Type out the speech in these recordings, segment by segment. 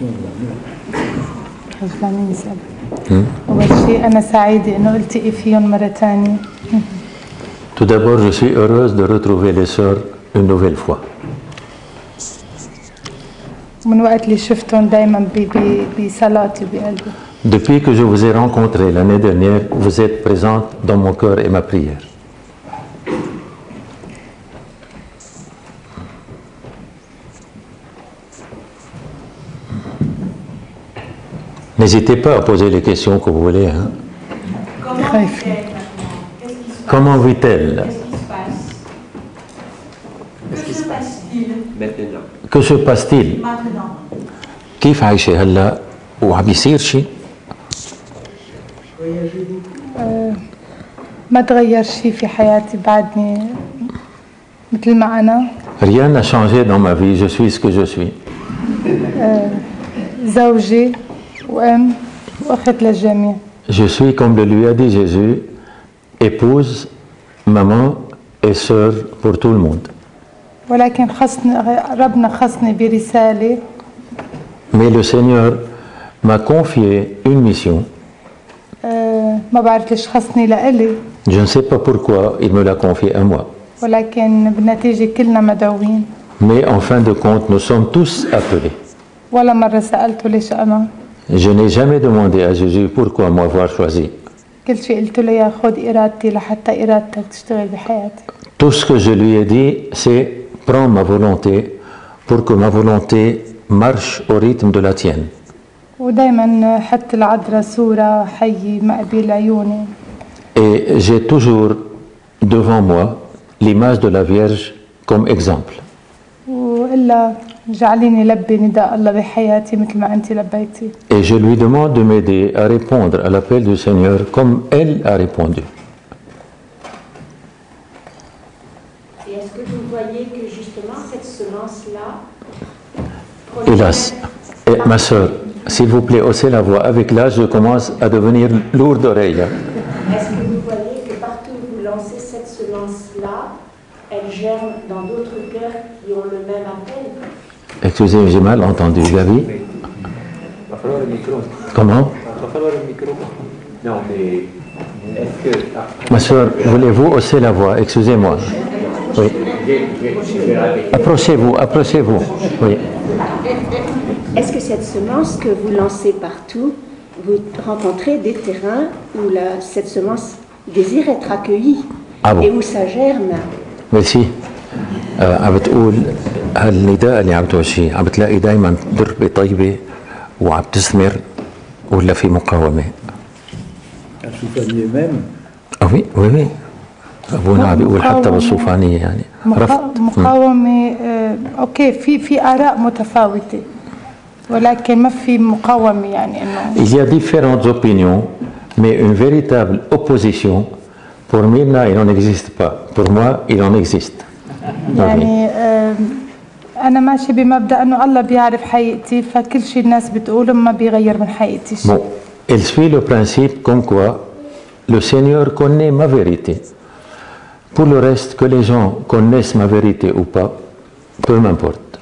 أول شيء أنا سعيدة إنه التقي فيهم مرة ثانية. Tout d'abord, je suis heureuse de retrouver les sœurs une nouvelle fois. من وقت اللي شفتهم دايما بصلاتي بقلبي. Depuis que je vous ai rencontré l'année dernière, vous êtes présente dans mon cœur et ma prière. N'hésitez pas à poser les questions que vous voulez. Hein. Comment vit-elle? Que se passe-t-il? كيف عايشة هلا وعم يصير شيء؟ ما تغير شيء في حياتي بعدني مثل ما أنا. Rien n'a changé dans ma vie, je suis ce que je suis. زوجي وأم وأخت للجميع. Je suis, comme le lui a dit Jésus, épouse, maman et sœur pour tout le monde. ولكن ربنا خصني برسالة. Mais le Seigneur m'a confié une mission. ما بعرف ليش خصني لإلي. Je ne sais pas pourquoi il me l'a confié à moi. ولكن بالنتيجة كلنا مدعوين. Mais en fin de compte, nous sommes tous appelés. ولا مرة سألته ليش أنا. Je n'ai jamais demandé à Jésus pourquoi m'avoir choisi. كل شيء قلت له يا خذ إرادتي لحتى إرادتك تشتغل بحياتي. Tout ce que je lui ai dit, c'est prends ma volonté pour que ma volonté marche au rythme de la tienne. ودايما حط العذراء صورة حية مقبل عيوني. Et j'ai toujours devant moi l'image de la Vierge comme exemple. وإلا جعليني لبي نداء الله بحياتي مثل ما أنت لبيتي. Et je lui demande de m'aider à répondre à l'appel du Seigneur comme elle a répondu. Et est-ce que vous voyez que justement cette semence-là... Hélas. Et ma sœur, s'il vous plaît, haussez la voix. Avec l'âge, je commence à devenir lourd d'oreille. Est-ce que vous voyez que partout où vous lancez cette semence-là, elle germe dans d'autres cœurs qui ont le même appel? Excusez-moi, j'ai mal entendu. Gabi? Comment? Non, mais est-ce que... Ma soeur, voulez-vous hausser la voix? Excusez-moi. Oui. Approchez-vous, approchez-vous. Oui. Est-ce que cette semence que vous lancez partout, vous rencontrez des terrains où cette semence désire être accueillie et où ça germe? Merci. عم بتقول هالنداء اللي عم توجهيه عم بتلاقي دائما ضربة طيبة وعم تثمر ولا في مقاومة؟ oui oui oui أبونا عم بيقول حتى بالصوفانية يعني رفض مقاومة. أوكي في آراء متفاوتة ولكن ما في مقاومة يعني إنه. Il y a différentes opinions mais une véritable opposition pour Myrna il n'en existe pas pour moi il en existe. يعني أنا ماشي بمبدأ إنه الله بيعرف حقيقتي فكل شيء الناس بتقوله ما بيغير من حقيقتي شيء. Bon, elle suit le principe comme quoi le Seigneur connaît ma vérité. Pour le reste, que les gens connaissent ma vérité ou pas, peu m'importe.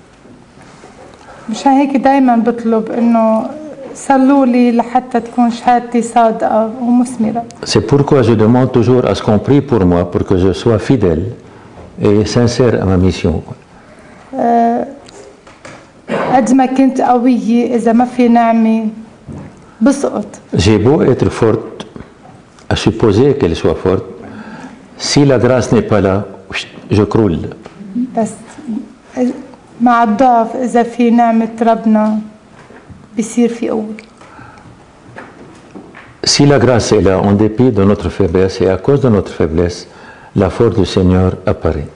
مشان هيك دايما بطلب إنه صلوا لي لحتى تكون شهادتي صادقة ومثمرة. C'est pourquoi je demande toujours à ce qu'on prie pour moi pour que je sois fidèle et sincère à ma mission. قد ما كنت قوية إذا ما في نعمة بسقط. J'ai beau être forte, à supposer qu'elle soit forte, si la grâce n'est pas là, je croule. بس مع الضعف إذا في نعمة ربنا بيصير في قوة. Si la grâce est là, en dépit de notre faiblesse et à cause de notre faiblesse, la force du Seigneur apparaît.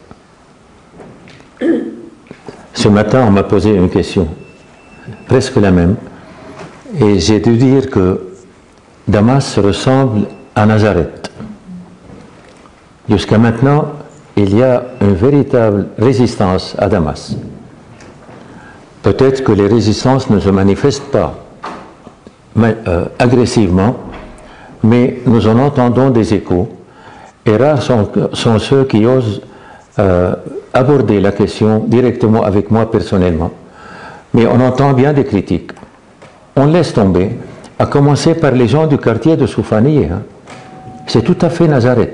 Ce matin, on m'a posé une question, presque la même, et j'ai dû dire que Damas ressemble à Nazareth. Jusqu'à maintenant, il y a une véritable résistance à Damas. Peut-être que les résistances ne se manifestent pas agressivement, mais nous en entendons des échos, et rares sont ceux qui osent aborder la question directement avec moi personnellement. Mais on entend bien des critiques. On laisse tomber, à commencer par les gens du quartier de Soufaniye. Hein. C'est tout à fait Nazareth.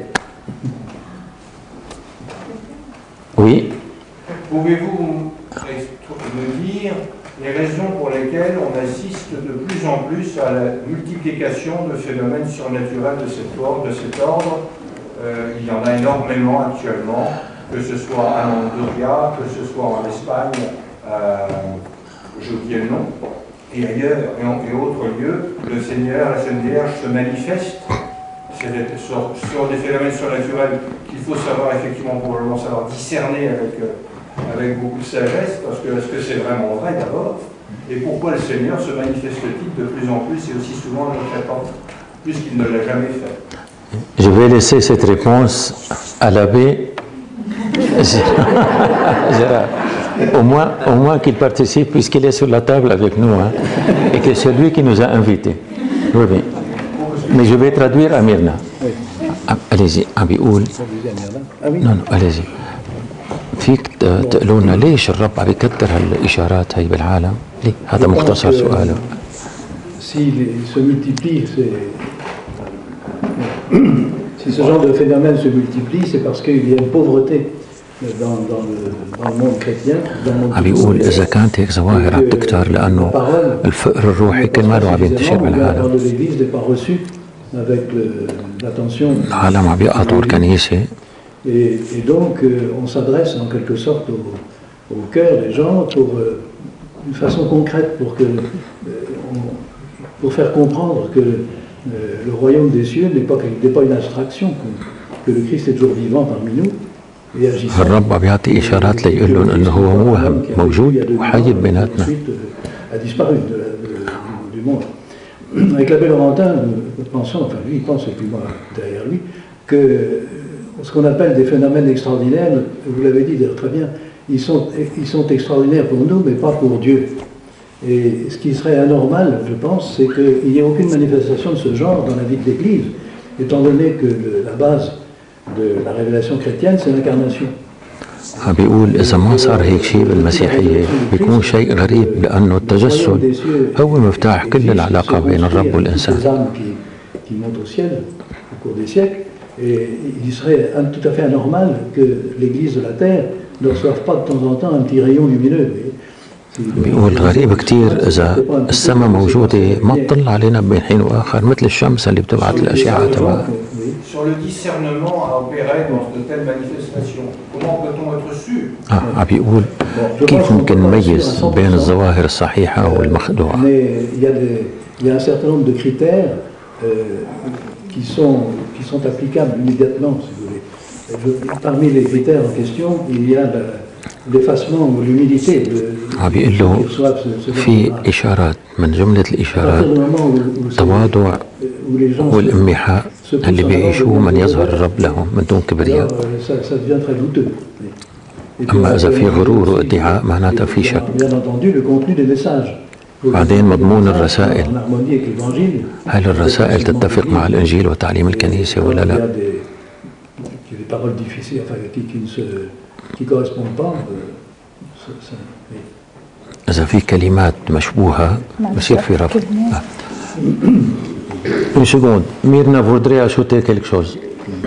Oui. Pouvez-vous me dire les raisons pour lesquelles on assiste de plus en plus à la multiplication de phénomènes surnaturels de cet ordre? Il y en a énormément actuellement, que ce soit à Andoria, que ce soit en Espagne, je vous dis le nom, et ailleurs, et autres lieux, le Seigneur, la SNDH se manifeste sur des phénomènes surnaturels qu'il faut savoir effectivement, probablement savoir discerner avec beaucoup de sagesse, parce que est-ce que c'est vraiment vrai d'abord? Et pourquoi le Seigneur se manifeste-t-il de plus en plus et aussi souvent à notre époque, puisqu'il ne l'a jamais fait? Je vais laisser cette réponse à l'abbé Gérard. Au moins qu'il participe, puisqu'il est sur la table avec nous, hein, et que c'est lui qui nous a invités. Oui, oui. Mais je vais traduire à Myrna. Allez-y, بيقول. Non, allez-y. فيك تقولوا لنا ليش الرب عم يكتر هالإشارات هي بالعالم؟ ليه؟ هذا مختصر سؤاله. S'il se multiplie, si ce genre de phénomène se multiplie, c'est parce qu'il y a une pauvreté dans le monde chrétien. عم بيقول إذا كانت هيك ظواهر عم تكتر لأنه الفقر الروحي كل ما عم ينتشر بالعالم. العالم عم يقاطعوا الكنيسة. Et donc, on s'adresse en quelque sorte au cœur des gens pour une façon concrète, pour faire comprendre que le royaume des cieux n'est pas une abstraction, que le Christ est toujours vivant parmi nous et agissant. الرب عم يعطي إشارات ليقول لهم إنه هو موهم موجود وحي بيناتنا. A disparu du monde. Avec l'abbé Laurentin, nous pensons, enfin lui il pense et puis moi derrière lui, que ce qu'on appelle des phénomènes extraordinaires, vous l'avez dit très bien, ils sont extraordinaires pour nous, mais pas pour Dieu. Et ce qui serait anormal, je pense, c'est qu'il n'y ait aucune manifestation de ce genre dans la vie de l'Église, étant donné que la base de la révélation chrétienne, c'est l'incarnation. عم بيقول إذا ما صار هيك شيء بالمسيحية بيكون شيء غريب لأنه التجسد هو مفتاح كل العلاقة بين الرب والإنسان. Et il serait tout à fait anormal que l'Église de la Terre ne reçoive pas de temps en temps un petit rayon lumineux. بيقول غريب كتير إذا السماء موجودة ما تطلع علينا بين حين وآخر مثل الشمس اللي بتبعث الأشعة تبعها. Sur le discernement à opérer dans de telles manifestations, comment peut-on être sûr? عم بيقول كيف ممكن نميز بين الظواهر الصحيحة والمخدوعة؟ Il y a un certain nombre de critères qui sont applicables immédiatement, si vous voulez. Parmi les critères en question, il y a l'effacement ou l'humilité. بيقول له في إشارات من جملة الإشارات تواضع والانمحاء اللي بيعيشوه من يظهر الرب لهم من دون كبرياء. أما إذا في غرور وادعاء معناتها في شك. بعدين مضمون الرسائل، هل الرسائل تتفق مع الإنجيل وتعليم الكنيسة ولا لا؟ إذا في كلمات مشبوهة بصير في رفض. Une seconde, Myrna voudrait ajouter quelque chose.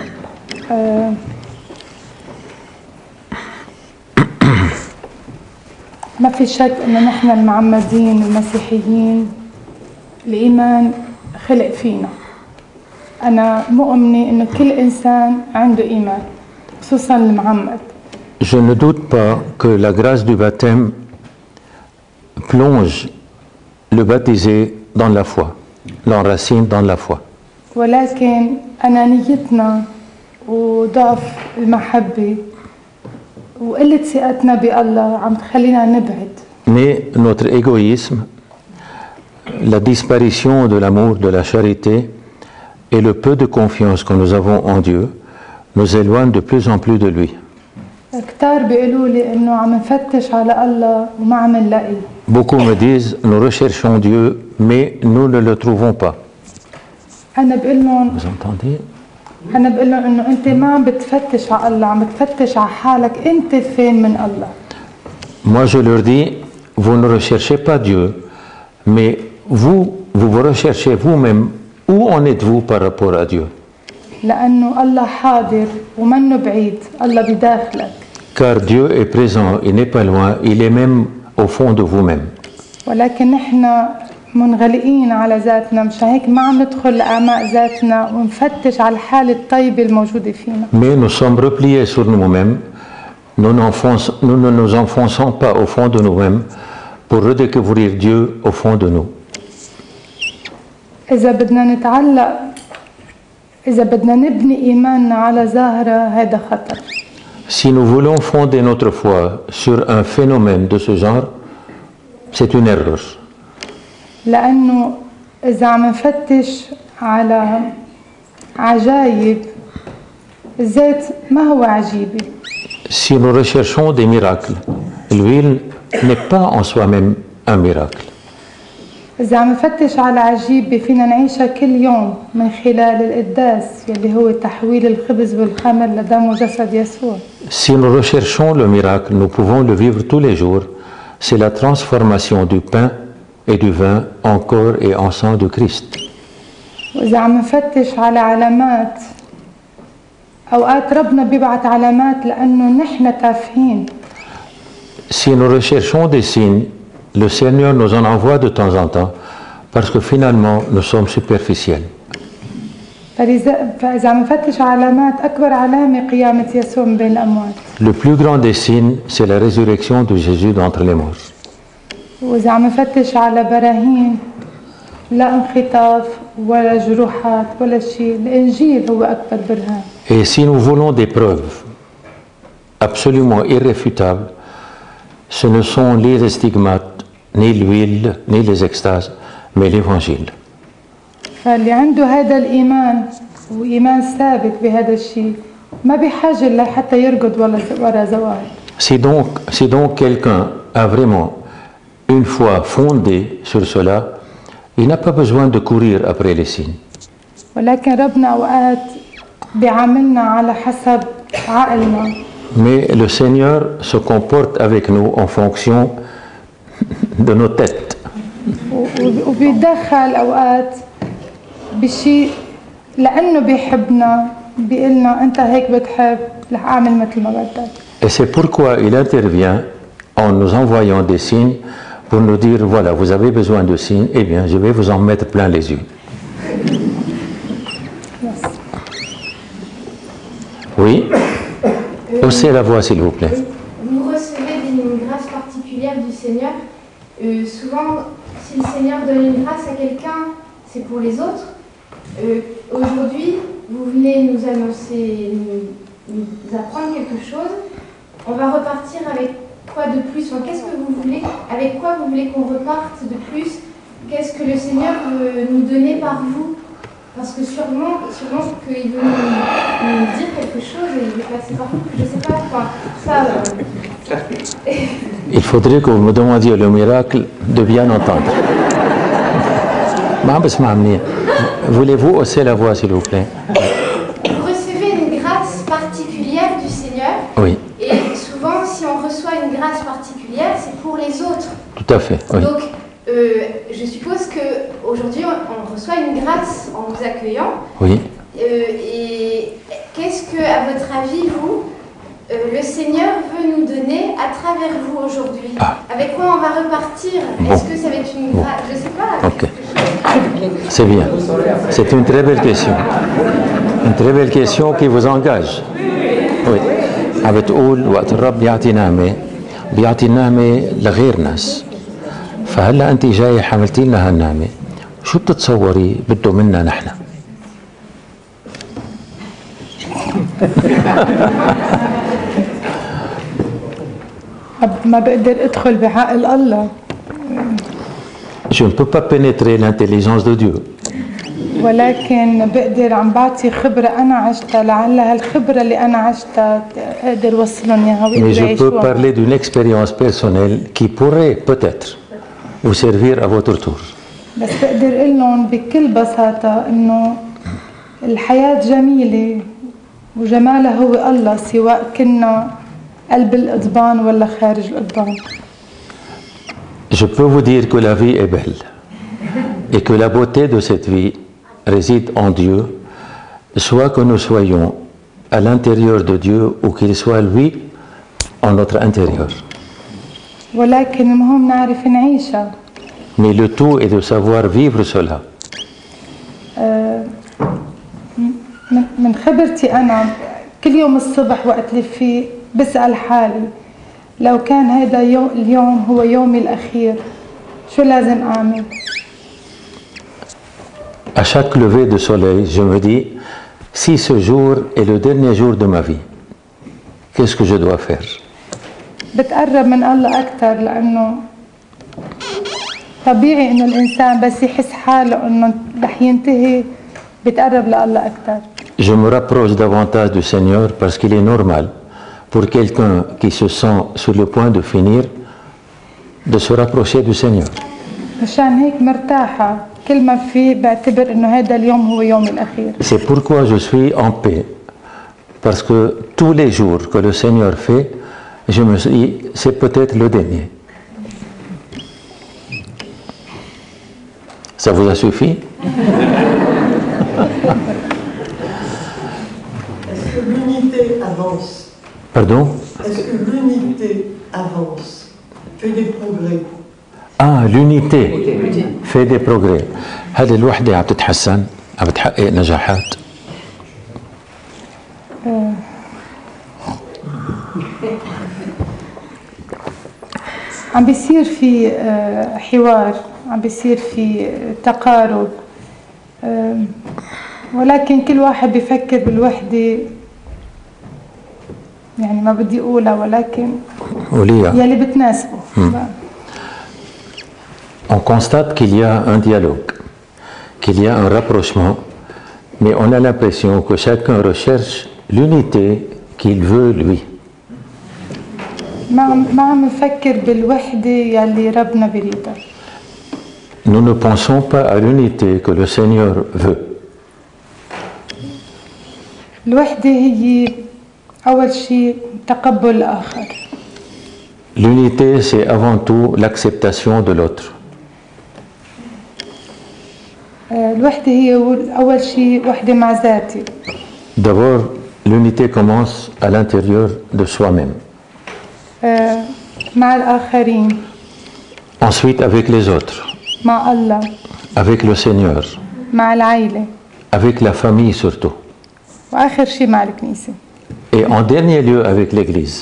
ما في شك إن نحن المعمدين المسيحيين الإيمان خلق فينا. أنا مؤمنة إنه كل إنسان عنده إيمان خصوصاً المعمد. Je ne doute pas que la grâce du baptême plonge le baptisé dans la foi, l'enracine dans la foi. ولكن أنانيتنا وضعف المحبة وقلة ثقتنا بالله عم تخلينا نبعد. Mais notre égoïsme, la disparition de l'amour, de la charité et le peu de confiance que nous avons en Dieu nous éloignent de plus en plus de lui. كتار بيقولوا لي إنه عم نفتش على الله وما عم نلاقي. Beaucoup me disent nous recherchons Dieu mais nous ne le trouvons pas. أنا بقول لهم Vous entendez? أنا بقول لهم إنه أنت ما عم بتفتش على الله، عم بتفتش على حالك، أنت فين من الله؟ Moi je leur dis vous ne recherchez pas Dieu, mais vous recherchez vous-même où en êtes-vous par rapport à Dieu. لأنه الله حاضر ومنه بعيد، الله بداخلك. Car Dieu est présent, il n'est pas loin, il est même au fond de vous-même. ولكن نحن منغلقين على ذاتنا، مش هيك ما عم ندخل لأعماق ذاتنا ونفتش على الحالة الطيبة الموجودة فينا. Mais nous sommes repliés sur nous-mêmes, nous ne nous enfonçons pas au fond de nous-mêmes pour redécouvrir Dieu au fond de nous. إذا بدنا نبني إيماننا على ظاهرة هذا خطر. Si nous voulons fonder notre foi sur un phénomène de ce genre, c'est une erreur. لأنه إذا عم نفتش على عجائب، الزيت ما هو عجيبة. Si nous recherchons des miracles, l'huile n'est pas en soi-même un miracle. إذا عم نفتش على عجيبة فينا نعيشها كل يوم من خلال القداس يلي هو تحويل الخبز والخمر لدم وجسد يسوع. Si nous recherchons le miracle, nous pouvons le vivre tous les jours. C'est la transformation du pain et du vin en corps et en sang de Christ. وإذا عم نفتش على علامات، أوقات ربنا بيبعت علامات لأنه نحن تافهين. Si nous recherchons des signes, le Seigneur nous en envoie de temps en temps parce que finalement nous sommes superficiels. فإذا عم نفتش على علامات، أكبر علامة قيامة يسوع من بين الأموات. Le plus grand des signes, c'est la résurrection de Jésus d'entre les morts. وإذا عم نفتش على براهين، لا انخطاف ولا جروحات ولا شيء، الإنجيل هو أكبر برهان. Et si nous voulons des preuves absolument irréfutables, ce ne sont ni les stigmates, ni l'huile, ni les extases, mais l'Évangile. فاللي عنده هذا الإيمان وإيمان ثابت بهذا الشيء ما بحاجة لحتى يرقد ولا زوال. Si donc quelqu'un a vraiment une foi fondée sur cela, il n'a pas besoin de courir après les signes. ولكن ربنا أوقات بيعاملنا على حسب عقلنا. Mais le Seigneur se comporte avec nous en fonction de nos têtes. وبيتدخل أوقات بشيء لأنه بيحبنا، بيقلنا أنت هيك بتحب، رح أعمل مثل ما بدك. Et c'est pourquoi il intervient en nous envoyant des signes pour nous dire, voilà, vous avez besoin de signes, eh bien, je vais vous en mettre plein les yeux. Yes. Oui. Haussez la voix, s'il vous plaît. Vous recevez une grâce particulière du Seigneur. Souvent, si le Seigneur donne une grâce à quelqu'un, c'est pour les autres. Aujourd'hui, vous venez nous annoncer, nous apprendre quelque chose. On va repartir avec quoi de plus? Enfin, qu'est-ce que vous voulez? Avec quoi vous voulez qu'on reparte de plus? Qu'est-ce que le Seigneur veut nous donner par vous? Parce que sûrement qu'il veut nous dire quelque chose et il veut passer par vous. Je ne sais pas, enfin, ça... Il faudrait que vous me demandiez le miracle de bien entendre. Voulez-vous hausser la voix, s'il vous plaît? Vous recevez une grâce particulière du Seigneur. Oui. Et souvent, si on reçoit une grâce particulière, c'est pour les autres. Tout à fait, oui. Donc, je suppose qu'aujourd'hui, on reçoit une grâce en vous accueillant. Oui. Et qu'est-ce que, à votre avis, vous, le Seigneur veut nous donner à travers vous aujourd'hui? Avec quoi on va repartir? Est-ce que ça va être une grâce? Je ne sais pas. Ok. C'est bien. C'est une très belle question. Une très belle question qui vous engage. Oui. بتقول وقت الرب بيعطي نعمة لغير ناس. فهلا أنت جاي حملتي لنا هالنعمة، شو بتتصوري بده منا نحن؟ ما بقدر ادخل بعقل الله. Je ne peux pas pénétrer l'intelligence de Dieu. ولكن بقدر عم بعطي خبرة أنا عشتها، لعل هالخبرة اللي أنا عشتها أقدر أوصلهم إياها Mais je peux parler d'une expérience personnelle qui pourrait peut-être vous servir à votre tour. بس بقدر أقول لهم بكل بساطة إنه الحياة جميلة وجمالها هو الله، سواء كنا قلب القضبان ولا خارج القضبان. Je peux vous dire que la vie est belle et que la beauté de cette vie réside en Dieu, soit que nous soyons à l'intérieur de Dieu ou qu'il soit lui en notre intérieur. ولكن المهم نعرف نعيشها. Mais le tout est de savoir vivre cela. من خبرتي أنا كل يوم الصبح وقت اللي فيه بسأل حالي لو كان هذا اليوم هو يومي الأخير شو لازم أعمل؟ À chaque lever de soleil, je me dis, si ce jour est le dernier jour de ma vie, qu'est-ce que je dois faire? بتقرب من الله أكثر لأنه طبيعي إنه الإنسان بس يحس حاله إنه رح ينتهي بتقرب لله أكثر. Je me rapproche davantage du Seigneur parce qu'il est normal pour quelqu'un qui se sent sur le point de finir de se rapprocher du Seigneur. مشان هيك مرتاحة كل ما في بعتبر إنه هذا اليوم هو يومي الأخير. C'est pourquoi je suis en paix parce que tous les jours que le Seigneur fait, je me dis c'est peut-être le dernier. Ça vous a suffi? Est-ce que l'unité avance? Pardon? Est-ce que l'unité avance, fait des progrès? Ah, l'unité fait des progrès. هذه الوحدة عم تتحسن، عم بتحقق نجاحات. عم بيصير في حوار، عم بيصير في تقارب، ولكن كل واحد بيفكر بالوحدة، يعني ما بدي أقولها ولكن يلي بتناسبه. On constate qu'il y a un dialogue, qu'il y a un rapprochement, mais on a l'impression que chacun recherche l'unité qu'il veut lui. ما عم نفكر بالوحدة يلي ربنا بريدها. Nous ne pensons pas à l'unité que le Seigneur veut. الوحدة هي أول شيء تقبل الآخر. L'unité, c'est avant tout l'acceptation de l'autre. الوحدة هي أول شيء وحدة مع ذاتي. D'abord, l'unité commence à l'intérieur de soi-même. مع الآخرين. Ensuite, avec les autres. مع الله. Avec le Seigneur. مع العائلة. Avec la famille surtout. وآخر شيء مع الكنيسة. Et en dernier lieu, avec l'Église.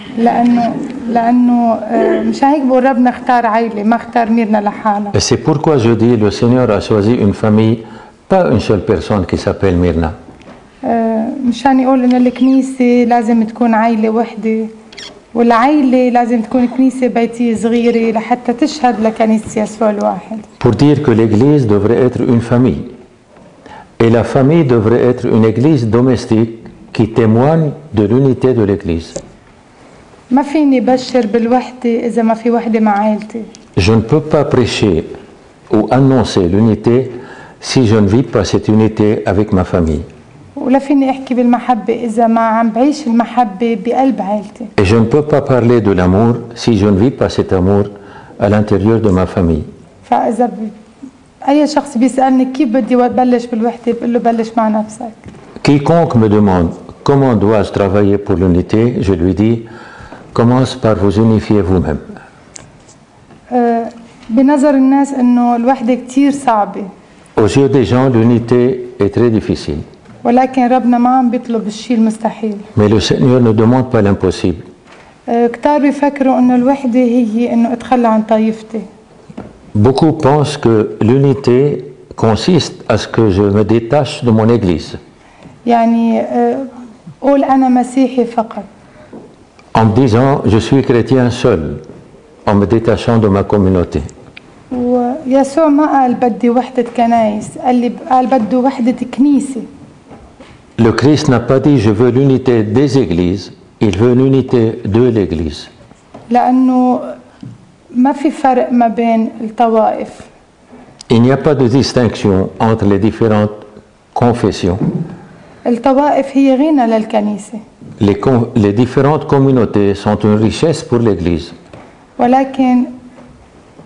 لأنه مش هيك بقول ربنا اختار عائلة ما اختار ميرنا لحالها. Et c'est pourquoi je dis le Seigneur a choisi une famille, pas une seule personne qui s'appelle Myrna. مشان يقول إن الكنيسة لازم تكون عائلة وحدة والعائلة لازم تكون كنيسة بيتية صغيرة لحتى تشهد لكنيسة يسوع الواحد. Pour dire que l'Église devrait être une famille. Et la famille devrait être une Église domestique qui témoigne de l'unité de l'Église. ما فيني بشر بالوحدة إذا ما في وحدة مع عائلتي. Je ne peux pas prêcher ou annoncer l'unité si je ne vis pas cette unité avec ma famille. ولا فيني أحكي بالمحبة إذا ما عم بعيش المحبة بقلب عائلتي. Et je ne peux pas parler de l'amour si je ne vis pas cet amour à l'intérieur de ma famille. فإذا أي شخص بيسألني كيف بدي بلش بالوحدة بقول له بلش مع نفسك. Quiconque me demande comment dois-je travailler pour l'unité, je lui dis commence par vous unifier vous-même. بنظر الناس إنه الوحدة كتير صعبة. Aux yeux des gens, l'unité est très difficile. ولكن ربنا ما عم بيطلب الشيء المستحيل. Mais le Seigneur ne demande pas l'impossible. كتار بيفكروا إنه الوحدة هي إنه أتخلى عن طائفتي. Beaucoup pensent que l'unité consiste à ce que je me détache de mon église. يعني قول أنا مسيحي فقط. En me disant je suis chrétien seul, en me détachant de ma communauté. ويسوع ما قال بدي وحدة كنايس، قال بده وحدة كنيسة. Le Christ n'a pas dit je veux l'unité des églises, il veut l'unité de l'église. لأنه ما في فرق ما بين الطوائف. Il n'y a pas de distinction entre les différentes confessions. الطوائف هي غنى للكنيسة. Les différentes communautés sont une richesse pour l'église. ولكن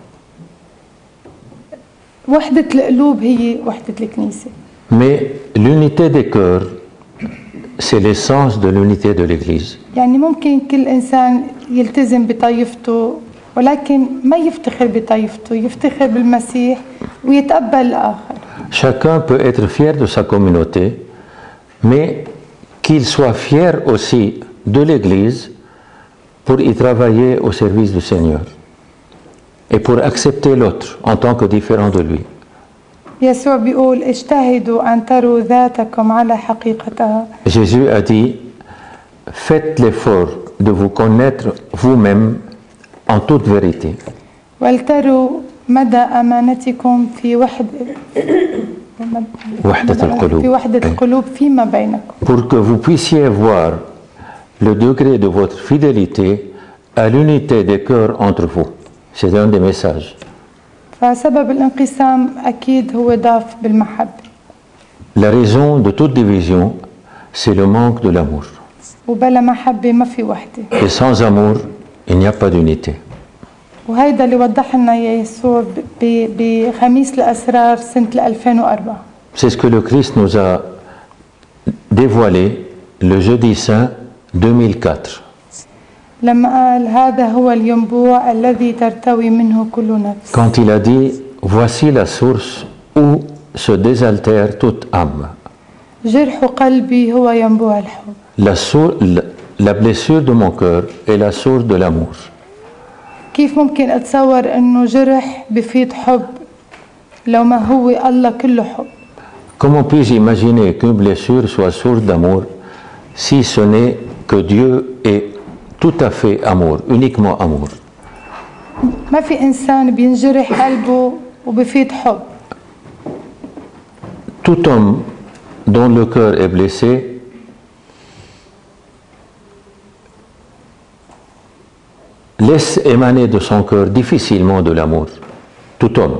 وحدة القلوب هي وحدة الكنيسة. Mais l'unité des cœurs, c'est l'essence de l'unité de l'Église. يعني ممكن كل إنسان يلتزم بطائفته ولكن ما يفتخر بطائفته، يفتخر بالمسيح ويتقبل الآخر. Chacun peut être fier de sa communauté, mais qu'il soit fier aussi de l'Église pour y travailler au service du Seigneur et pour accepter l'autre en tant que différent de lui. يسوع بيقول اجتهدوا أن تروا ذاتكم على حقيقتها. Jésus a dit, faites l'effort de vous connaître vous-même en toute vérité. ولتروا مدى أمانتكم في وحدة القلوب. في وحدة القلوب فيما بينكم. Pour que vous puissiez voir le degré de votre fidélité à l'unité des cœurs entre vous. C'est un des messages. فسبب الانقسام أكيد هو ضعف بالمحبة. La raison de toute division, c'est le manque de l'amour. وبلا محبة ما في وحدة. Et sans amour, il n'y a pas d'unité. وهيدا اللي وضح لنا يسوع بخميس الأسرار سنة 2004. C'est ce que le Christ nous a dévoilé le jeudi saint 2004. لما قال هذا هو الينبوع الذي ترتوي منه كل نفس. Quand il a dit, voici la source où se désaltère toute âme. جرح قلبي هو ينبوع الحب. La blessure de mon cœur est la source de l'amour. كيف ممكن أتصور إنه جرح بفيض حب لو ما هو الله كله حب؟ Comment puis-je imaginer qu'une blessure soit source d'amour si ce n'est que Dieu est tout à fait amour, uniquement amour? ما في إنسان بينجرح قلبه وبفيض حب. Tout homme dont le cœur est blessé laisse émaner de son cœur difficilement de l'amour. Tout homme.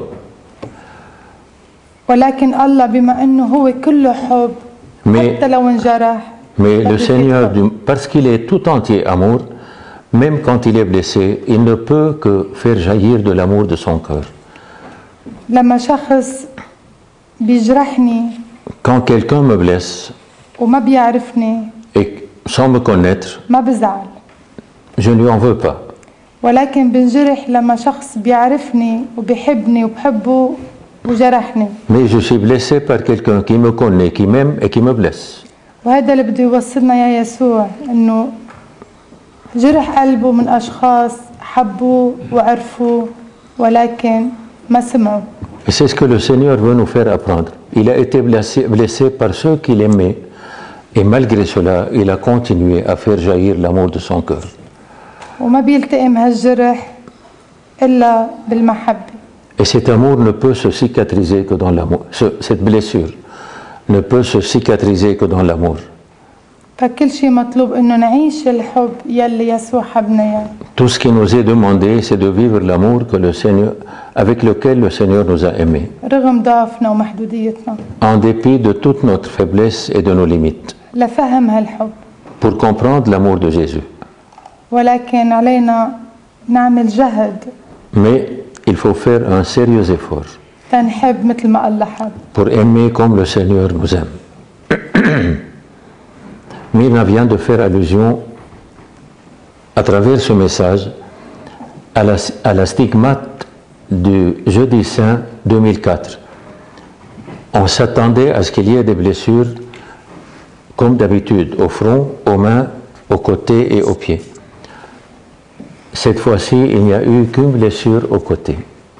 ولكن الله بما إنه هو كله حب حتى لو انجرح. Mais le Seigneur, parce qu'il est tout entier amour, même quand il est blessé, il ne peut que faire jaillir de l'amour de son cœur. لما شخص بيجرحني Quand quelqu'un me blesse وما بيعرفني et sans me connaître, ما بزعل. je ne lui en veux pas. ولكن بنجرح لما شخص بيعرفني وبيحبني وبحبه وجرحني. Mais je suis blessé par quelqu'un qui me connaît, qui m'aime et qui me blesse. وهذا اللي بده يوصلنا يا يسوع انه جرح قلبه من اشخاص حبوه وعرفوه ولكن ما سمعوا. Et c'est ce que le Seigneur veut nous faire apprendre. Il a été blessé par ceux qu'il aimait et malgré cela, il a continué à faire jaillir l'amour de son cœur. وما بيلتئم هالجرح إلا بالمحبة. Et cet amour ne peut se cicatriser que dans l'amour. Cette blessure ne peut se cicatriser que dans l'amour. فكل شيء مطلوب إنه نعيش الحب يلي يسوع حبنا إياه. Tout ce qui nous est demandé, c'est de vivre l'amour que le Seigneur, avec lequel le Seigneur nous a aimés. رغم ضعفنا ومحدوديتنا. En dépit de toute notre faiblesse et de nos limites. لفهم هالحب. Pour comprendre l'amour de Jésus. ولكن علينا نعمل جهد. Mais il faut faire un sérieux effort. تنحب مثل ما الله حب. Pour aimer comme le Seigneur nous aime. Myrna vient de faire allusion à travers ce message à la stigmate du jeudi saint 2004. On s'attendait à ce qu'il y ait des blessures comme d'habitude au front, aux mains, aux côtés et aux pieds. Cette fois-ci, il n'y a eu qu'une blessure au côté.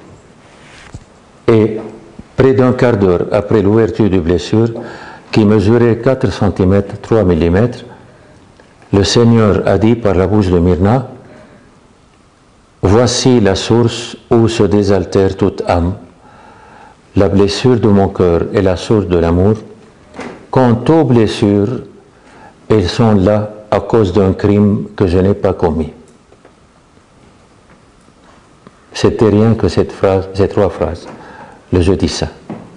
Et près d'un quart d'heure après l'ouverture de blessure, qui mesurait 4 cm, 3 mm, le Seigneur a dit par la bouche de Myrna, « Voici la source où se désaltère toute âme. La blessure de mon cœur est la source de l'amour. Quant aux blessures, elles sont là à cause d'un crime que je n'ai pas commis. » C'était rien que ces 3 phrases, le jeudi saint.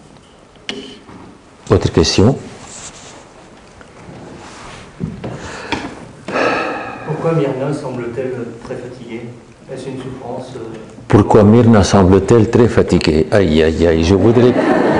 Autre question? Pourquoi Myrna semble-t-elle très fatiguée? Est-ce une souffrance Pourquoi Myrna semble-t-elle très fatiguée? Aïe, aïe, aïe, je voudrais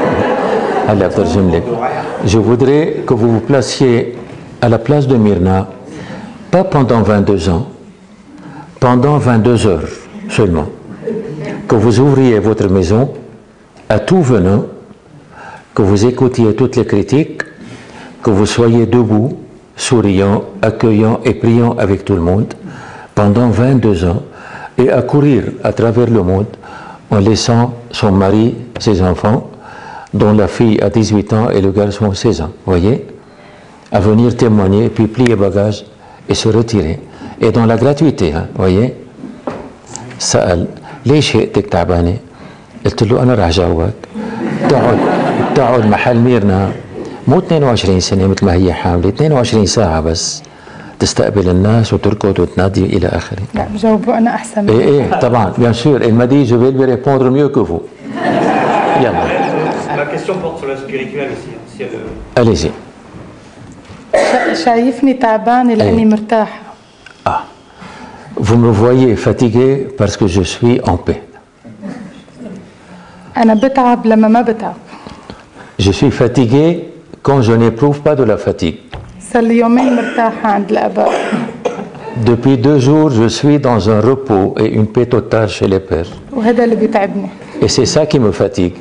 que vous vous placiez à la place de Myrna, pas pendant 22 ans, pendant 22 heures seulement. Que vous ouvriez votre maison à tout venant, que vous écoutiez toutes les critiques, que vous soyez debout, souriant, accueillant et priant avec tout le monde pendant 22 ans et à courir à travers le monde en laissant son mari, ses enfants, dont la fille a 18 ans et le garçon 16 ans, voyez, à venir témoigner, puis plier bagages et se retirer. Et dans la gratuité, hein, voyez. سأل ليش هيئتك تعبانة؟ قلت له أنا راح جاوبك. تقعد محل ميرنا مو 22 سنة مثل ما هي حاملة، 22 ساعة بس تستقبل الناس وتركض وتنادي إلى آخره. لا بجاوبه أنا أحسن. إيه طبعا bien sûr. Elle m'a dit je vais lui répondre mieux que vous. يلا. La question porte sur le spirituel aussi. Si Allez-y. شايفني تعبانة لأني مرتاحة. Vous me voyez fatigué parce que je suis en paix. أنا بتعب لما ما بتعب. Je suis fatigué quand je n'éprouve pas de la fatigue. صار لي يومين مرتاحة عند الآباء. Depuis 2 jours, je suis dans un repos et une paix totale chez les pères. وهذا اللي بيتعبني. Et c'est ça qui me fatigue.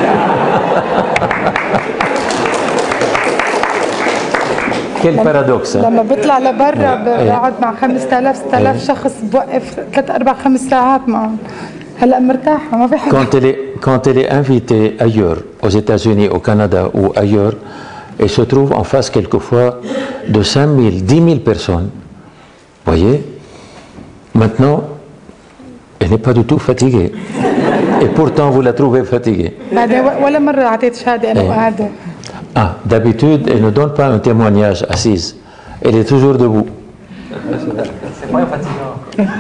Quel paradoxe. لما بطلع لبرا بقعد مع 5000 6000 شخص بوقف 3 4 5 ساعات معهم. هلا مرتاحة ما في حاجة. Quand elle est invitée ailleurs, aux États-Unis, au Canada ou ailleurs, elle se trouve en face quelquefois de 5 000, 10 000 personnes. Voyez? Maintenant, elle n'est pas du tout fatiguée. Et pourtant, vous la trouvez fatiguée. ولا مرة أعطيت شهادة أنا وقاعدة. Ah, d'habitude, elle ne donne pas un témoignage assise. Elle est toujours debout. c'est pas fatigant.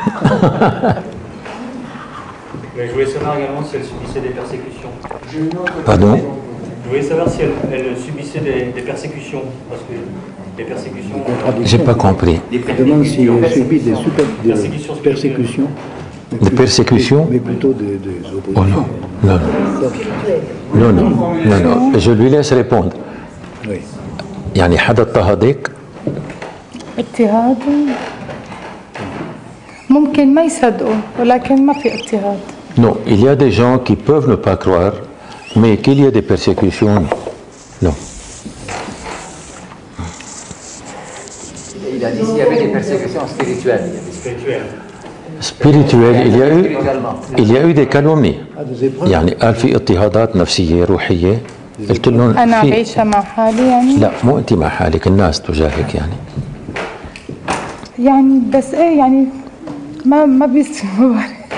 Mais je voulais savoir également si elle subissait des persécutions. Pardon? Je voulais savoir si elle subissait des persécutions. Parce que les persécutions. J'ai pas compris. Je demande si elle subit des persécutions. Des persécutions? Mais plutôt des oppositions. Oh non, non, non. Non, non, non. Je lui laisse répondre. Oui. يعني حدا اضطهدك؟ اضطهاد ممكن ما يصدقوا ولكن ما في اضطهاد. Non, il y a des gens qui peuvent ne pas croire, mais qu'il y ait des persécutions, non. Il a dit s'il y avait des persécutions spirituelles. Spirituelles, il y a eu des calomnies. يعني قال في اضطهادات نفسية روحية. قلت لهم أنا عايشة مع حالي يعني. لا مو أنت مع حالك، الناس تجاهك يعني. يعني بس إيه يعني ما بيصير.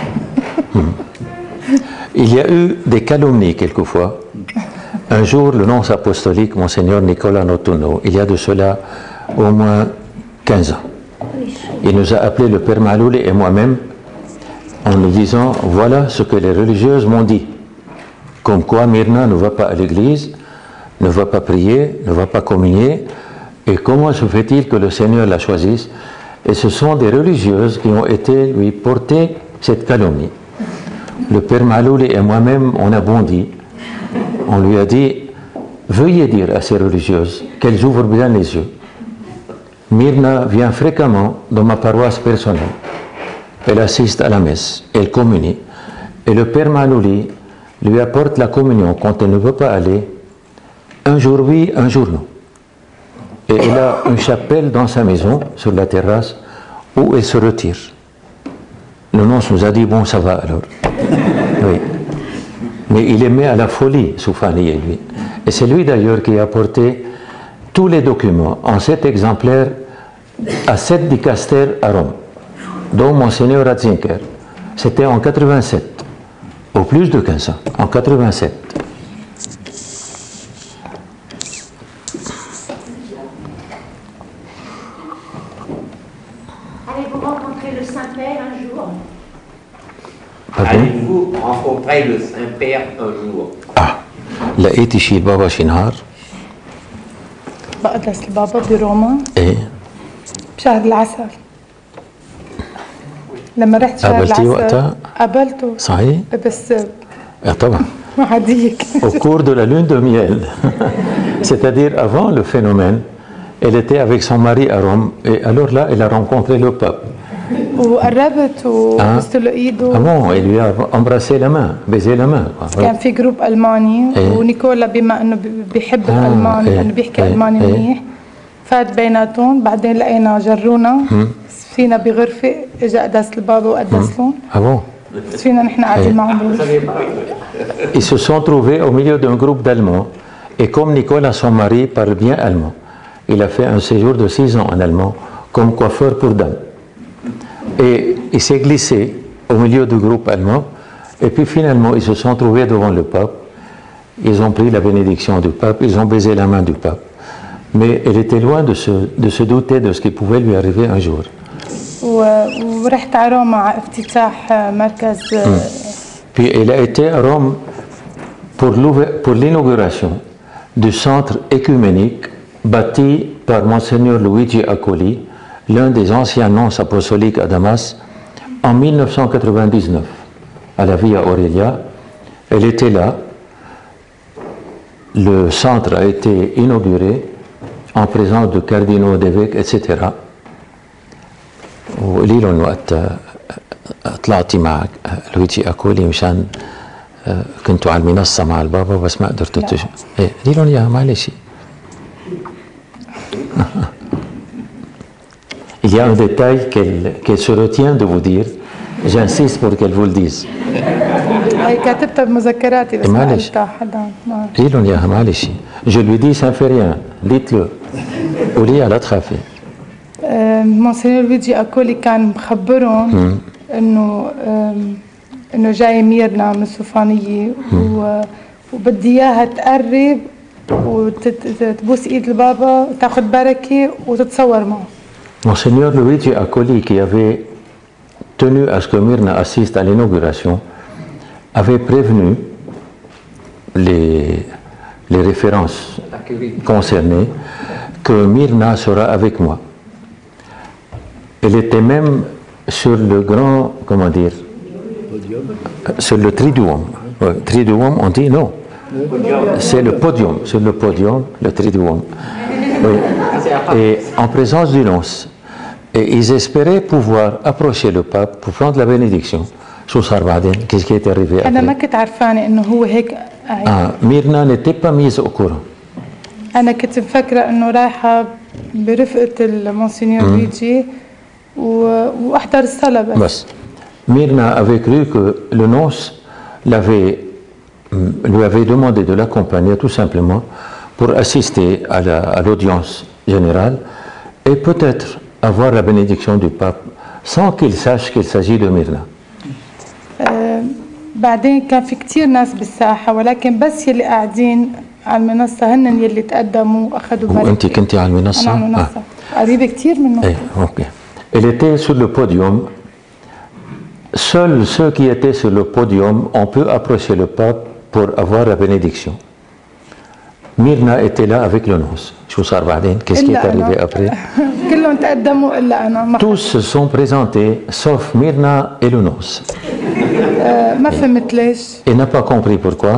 Il y a eu des calomnies quelquefois. Un jour, le nonce apostolique, Monseigneur Nicolas Notono, il y a de cela au moins 15 ans, il nous a appelé le Père Malouli et moi-même en nous disant voilà ce que les religieuses m'ont dit. Comme quoi Myrna ne va pas à l'église, ne va pas prier, ne va pas communier. Et comment se fait-il que le Seigneur la choisisse? Et ce sont des religieuses qui ont été lui porter cette calomnie. Le Père Malouli et moi-même, on a bondi. On lui a dit, veuillez dire à ces religieuses qu'elles ouvrent bien les yeux. Myrna vient fréquemment dans ma paroisse personnelle. Elle assiste à la messe, elle communie. Et le Père Malouli lui apporte la communion quand elle ne veut pas aller, un jour oui, un jour non. Et elle a une chapelle dans sa maison, sur la terrasse, où elle se retire. Le nonce nous a dit, bon, ça va alors. Oui. Mais il aimait à la folie, Soufani et lui. Et c'est lui d'ailleurs qui a apporté tous les documents en 7 exemplaires à 7 dicastères à Rome, dont Monseigneur Ratzinger. C'était en 87, au plus de 15 ans, en 87. Allez-vous rencontrer le Saint-Père un jour? Allez-vous rencontrer le Saint-Père un jour? لقيتي شي البابا شي نهار؟ بقدس البابا بروما ايه بشهر العسل. لما رحت شهر قابلتيه العسل وقتها؟ قابلته صحيح؟ بس طبعا. ما هديك. Au cours de la lune de miel, c'est-à-dire avant le phénomène, elle était avec son mari à Rome et alors là, elle a rencontré le pape. وقربت وبست له ايده. Ah bon, elle lui a embrassé la main, baisé la main. كان في جروب الماني ونيكولا بما انه بيحب الالمان لانه بيحكي الماني منيح فات بيناتهم بعدين لقينا جرونا فينا بغرفه اجى قدس البابا وقدس لهم. Ah bon? فينا نحن قاعدين معهم. Ils se sont trouvés au milieu d'un groupe d'Allemands et comme Nicolas, son mari, parle bien allemand, il a fait un séjour de 6 ans en allemand comme coiffeur pour dames. Et il s'est glissé au milieu du groupe allemand et puis finalement ils se sont trouvés devant le pape. Ils ont pris la bénédiction du pape, ils ont baisé la main du pape. Mais elle était loin de se douter de ce qui pouvait lui arriver un jour. ورحت على روما على افتتاح مركز. Puis elle a été à Rome pour l'inauguration du centre écuménique bâti par Monseigneur Luigi Accoli, l'un des anciens nonces apostoliques à Damas, en 1999, à la Via Aurelia. Elle était là. Le centre a été inauguré en présence de cardinaux, d'évêques, etc. وقولي لهم وقت طلعتي مع لويجي أكولي مشان كنتوا على المنصة مع البابا بس ما قدرتوا تجوا. ايه قولي لهم اياها معلش. Il y a un détail qu'elle se retient de vous dire. J'insiste pour qu'elle vous le dise. هي كاتبتها بمذكراتي بس ما قلتها حدا. قولي لهم اياها معلش. Je lui dis ça ne fait rien. Dites-le. قوليها لا تخافي. مونسينيور لويجي أكولي كان مخبرهم انه جاي ميرنا من السوفانية وبدي اياها تقرب وتبوس ايد البابا وتاخذ بركة وتتصور معه. Monseigneur Luigi Accoli, qui avait tenu à ce que Myrna assiste à l'inauguration, avait prévenu les références concernées que Myrna sera avec moi. Elle était même sur le grand, comment dire, sur le triduum. Triduum, on dit non. C'est le podium, sur le podium, le triduum. Oui. Et en présence du nonce. Et ils espéraient pouvoir approcher le pape pour prendre la bénédiction. Qu'est-ce qui est arrivé après? Myrna n'était pas mise au courant. أنا كنت مفكرة إنه رايحة برفقة المونسينيور لويجي وأحضر الصلاة بس. Myrna avait cru que le nonce lui avait demandé de l'accompagner tout simplement pour assister à l'audience générale et peut-être avoir la bénédiction du pape sans qu'il sache qu'il s'agit de Myrna. بعدين كان في كتير ناس بالساحة ولكن بس يلي قاعدين على المنصة هن يلي تقدموا وأخذوا بركة. وأنت كنتي على المنصة؟ أنا على المنصة. قريبة كتير منه. إيه أوكي. Elle était sur le podium. Seuls ceux qui étaient sur le podium ont pu approcher le pape pour avoir la bénédiction. Myrna était là avec le nonce. Qu'est-ce qui est arrivé après? Tous se sont présentés, sauf Myrna et le nonce. Elle n'a pas compris pourquoi.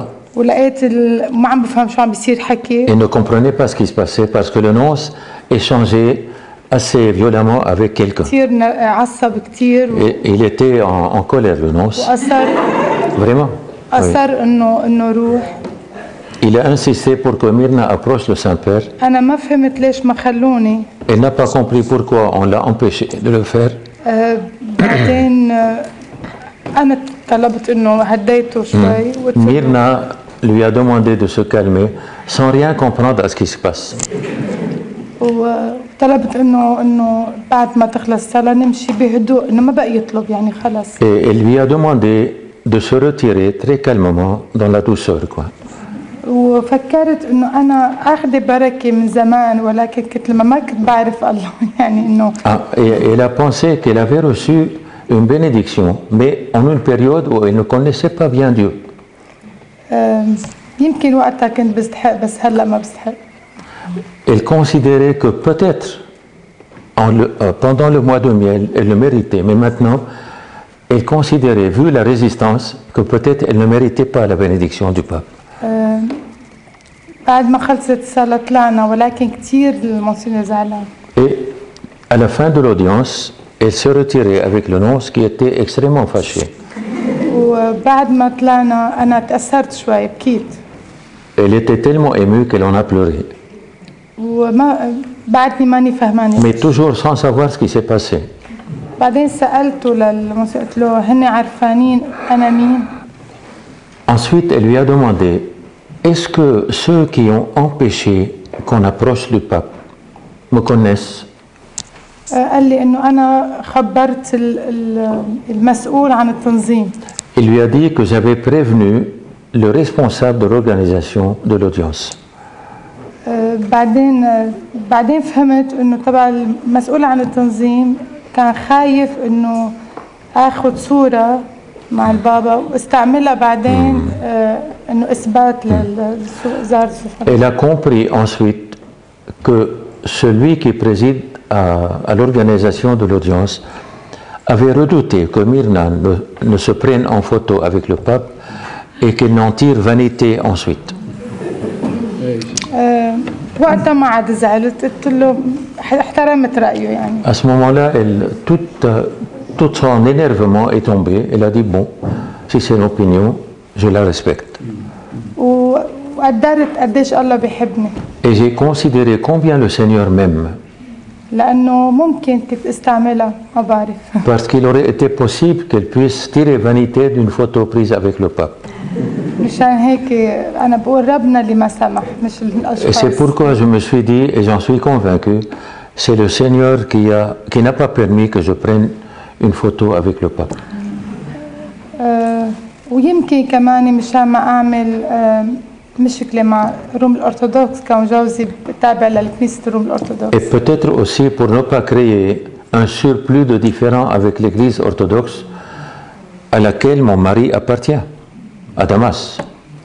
Elle ne comprenait pas ce qui se passait parce que le nonce échangeait assez violemment avec quelqu'un. Et il était en colère, le nonce. Vraiment. Oui. Il a insisté pour que Myrna approche le Saint-Père. Elle n'a pas compris pourquoi on l'a empêché de le faire. Myrna lui a demandé de se calmer sans rien comprendre à ce qui se passe. Et elle lui a demandé de se retirer très calmement dans la douceur, quoi. وفكرت انه انا اخذ بركه من زمان ولكن كنت لما ما كنت بعرف الله يعني انه elle a pensé qu'elle avait reçu une bénédiction mais en une période où elle ne connaissait pas bien Dieu. يمكن وقتها كنت بستحق بس هلا ما بستحق. Elle considérait que peut-être pendant le mois de miel elle le méritait mais maintenant elle considérait, vu la résistance, que peut-être elle ne méritait pas la bénédiction du pape. بعد ما خلصت الصلاة طلعنا ولكن كثير المونسينيور زعلان. Et à la fin de l'audience, elle se retirait avec le nonce qui était extrêmement fâché. وبعد ما طلعنا أنا تأثرت شوي بكيت. Elle était tellement émue qu'elle en a pleuré. وما بعدني ماني فهمانة. Mais toujours sans savoir ce qui s'est passé. بعدين سألته للموسيقى قلت له هن عارفانين أنا مين؟ Ensuite, elle lui a demandé, est-ce que ceux qui ont empêché qu'on approche du pape me connaissent? قال لي إنه أنا خبرت المسؤول عن التنظيم. Il lui a dit que j'avais prévenu le responsable de l'organisation de l'audience. بعدين فهمت إنه طبعا المسؤول عن التنظيم كان خايف إنه آخذ صورة مع البابا واستعملها بعدين إنه إثبات للزار. Elle a compris ensuite que celui qui préside à l'organisation de l'audience avait redouté que Myrna ne se prenne en photo avec le pape et qu'elle n'en tire vanité ensuite. وقتها ما عاد زعلت قلت له احترمت رأيه يعني. À ce moment-là, tout son énervement est tombé. Elle a dit bon, si c'est une opinion, je la respecte. وقدرت قديش الله بيحبني. Et j'ai considéré combien le Seigneur m'aime. لأنه ممكن كنت استعملها ما بعرف. Parce qu'il aurait été possible qu'elle puisse tirer vanité d'une photo prise avec le pape. مشان هيك أنا بقول ربنا اللي ما سمح مش الأشخاص. Et c'est pourquoi je me suis dit, et j'en suis convaincu, c'est le Seigneur qui n'a pas permis que je prenne une photo avec le pape. ويمكن كمان مشان ما أعمل مشكلة مع روم الأرثوذكس كان جوزي تابع لكنيسة روم الأرثوذكس. Et peut-être aussi pour ne pas créer un surplus de différends avec l'Église orthodoxe à laquelle mon mari appartient, à Damas.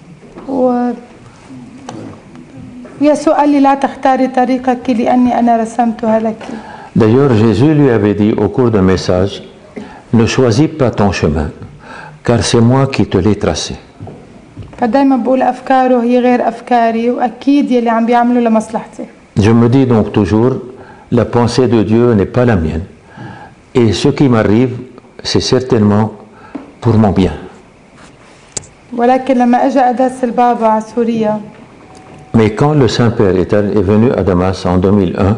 يسوع قال لي لا تختاري طريقك لأني أنا رسمتها لك. D'ailleurs, Jésus lui avait dit au cours d'un message, ne choisis pas ton chemin, car c'est moi qui te l'ai tracé. فدايما بقول أفكاره هي غير أفكاري وأكيد يلي عم بيعمله لمصلحتي. Je me dis donc toujours, la pensée de Dieu n'est pas la mienne, et ce qui m'arrive, c'est certainement pour mon bien. ولكن لما أجا قداس البابا على سوريا. Mais quand le Saint-Père est venu à Damas en 2001,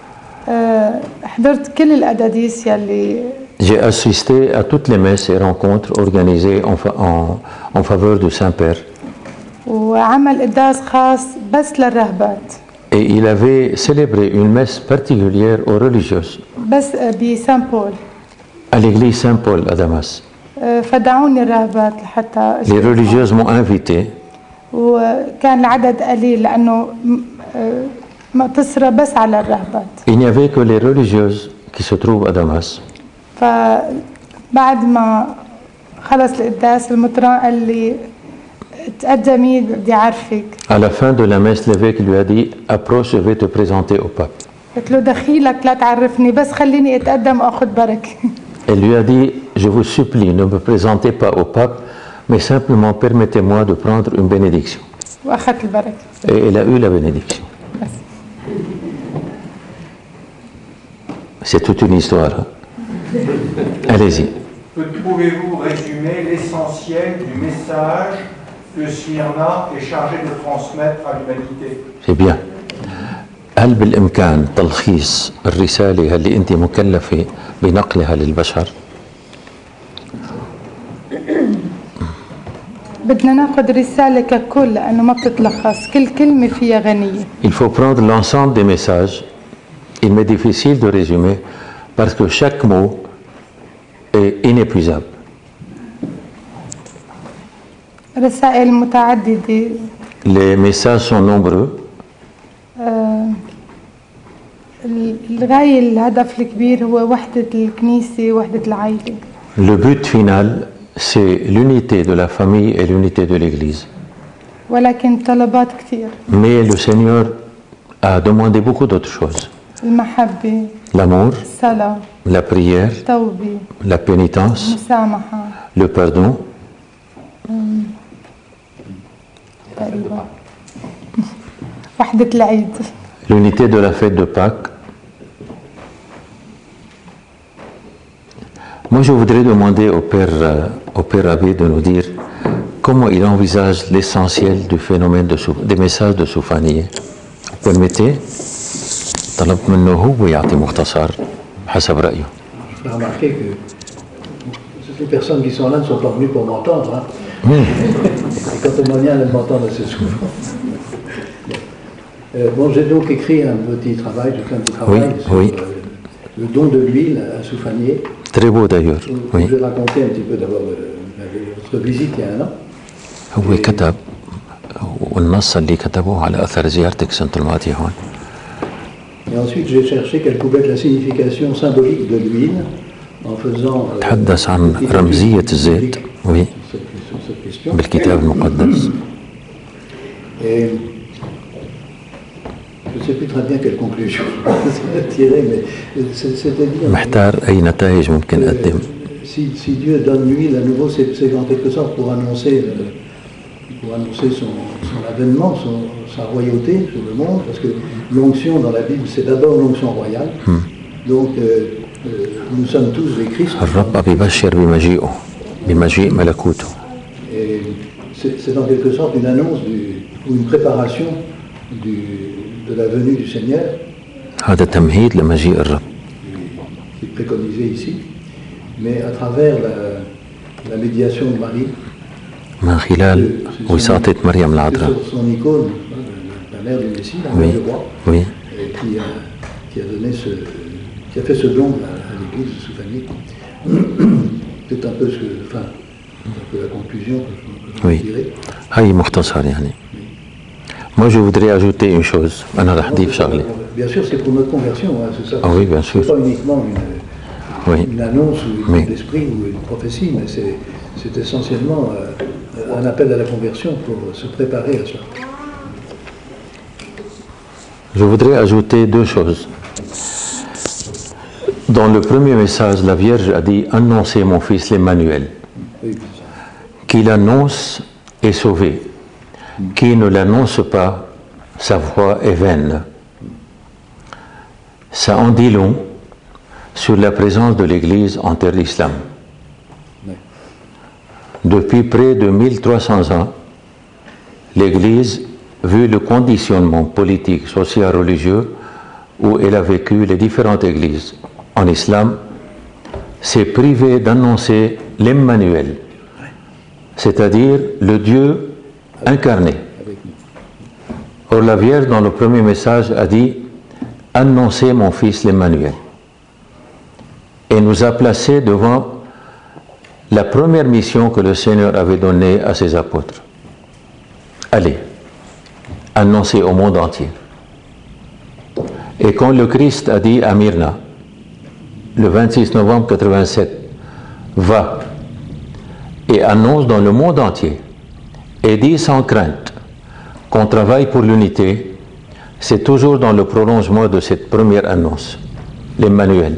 حضرت كل القداديس يلي. J'ai assisté à toutes les messes et rencontres organisées en faveur du Saint-Père. وعمل قداس خاص بس للرهبات. Et il avait célébré une messe particulière aux religieuses. بس بسان بول. À l'église Saint-Paul à Damas. فدعوني الرهبات لحتى. Les religieuses m'ont invité. وكان العدد قليل لأنه مقتصرة بس على الرهبات. Il n'y avait que les religieuses qui se trouvent à Damas. فبعد ما خلص القداس المطران قال لي تقدمي بدي أعرفك. À la fin de la messe, l'évêque lui a dit approche, je vais te présenter au pape. قلت له دخيلك لا تعرفني بس خليني أتقدم وأخذ بركة. Elle lui a dit je vous supplie ne me présentez pas au pape mais simplement permettez-moi de prendre une bénédiction. وأخذت البركة. Et elle a eu la bénédiction. C'est toute une histoire. Allez-y. Pouvez-vous résumer l'essentiel du message que Smyrna est chargé de transmettre à l'humanité? C'est bien. هل بالإمكان تلخيص الرسالة اللي أنت مكلفة بنقلها للبشر؟ بدنا ناخذ رسالة ككل لأنه ما بتتلخص كل كلمة فيها غنية. Il faut prendre l'ensemble des messages. Il m'est difficile de résumer parce que chaque mot est inépuisable. رسائل متعددة. Les messages sont nombreux. الغاية الهدف الكبير هو وحدة الكنيسة وحدة العائلة. Le but final, c'est l'unité de la famille et l'unité de l'Église. ولكن طلبات كثير. Mais le Seigneur a demandé beaucoup d'autres choses. المحبة l'amour, الصلاة la prière, التوبة la pénitence, المسامحة le pardon, تقريبا وحدة العيد l'unité de la fête de Pâques. Moi, je voudrais demander au Père Abbé de nous dire comment il envisage l'essentiel du phénomène des messages de Soufanié. Vous permettez? طلب منه هو يعطي مختصر حسب رأيه. Je fais remarquer que les personnes qui sont là ne sont pas venues pour m'entendre. Hein. Et quand on vient, elles m'entendent assez souvent. Bon, j'ai donc écrit un petit travail, j'ai fait un petit travail sur le don de l'huile à Soufanié. Très beau d'ailleurs. Je vais raconter un petit peu d'abord votre visite il y a un an. هو كتب والنص اللي كتبه على أثر زيارتك السنة الماضية هون. Et ensuite, j'ai cherché quelle pouvait être la signification symbolique de l'huile en faisant تحدث عن رمزية الزيت بالكتاب المقدس. Et je ne sais plus très bien quelle conclusion tirer, mais c'est-à-dire محتار أي نتائج ممكن أقدم. Si Dieu donne l'huile à nouveau, c'est en quelque sorte pour annoncer son avènement, sa royauté sur le monde, parce que l'onction dans la Bible, c'est d'abord l'onction royale. Donc, nous sommes tous des Christ. الرب بيبشر بمجيئه بمجيء ملكوته. Et c'est en quelque sorte une annonce ou une préparation de la venue du Seigneur. هذا تمهيد لمجيء الرب. Qui est préconisé ici, mais à travers la médiation de Marie. من خلال وساطة مريم العذراء. Son icône, la mère du Messie, la mère du roi, qui a fait ce don à l'église de Soufanié. C'est un peu la conclusion que je dirais. هاي مختصر يعني. Moi je voudrais ajouter une chose. أنا رح أضيف شغلة. Bien sûr, c'est pour notre conversion, hein, c'est ça. Ah oui, bien sûr. C'est pas uniquement une annonce ou une esprit ou une prophétie, mais c'est essentiellement un appel à la conversion pour se préparer à cela. Je voudrais ajouter deux choses. Dans le premier message, la Vierge a dit « Annoncez mon fils l'Emmanuel. Qui l'annonce est sauvé. Qui ne l'annonce pas, sa voix est vaine. » Ça en dit long sur la présence de l'Église en terre d'islam. Depuis près de 1300 ans, l'Église, vu le conditionnement politique, social, religieux où elle a vécu les différentes églises en islam, s'est privée d'annoncer l'Emmanuel, c'est-à-dire le Dieu incarné. Or la Vierge, dans le premier message, a dit « Annoncez mon fils l'Emmanuel » et nous a placés devant la première mission que le Seigneur avait donnée à ses apôtres. Allez, annoncez au monde entier. Et quand le Christ a dit à Myrna, le 26 novembre 87, va et annonce dans le monde entier et dit sans crainte qu'on travaille pour l'unité, c'est toujours dans le prolongement de cette première annonce, l'Emmanuel.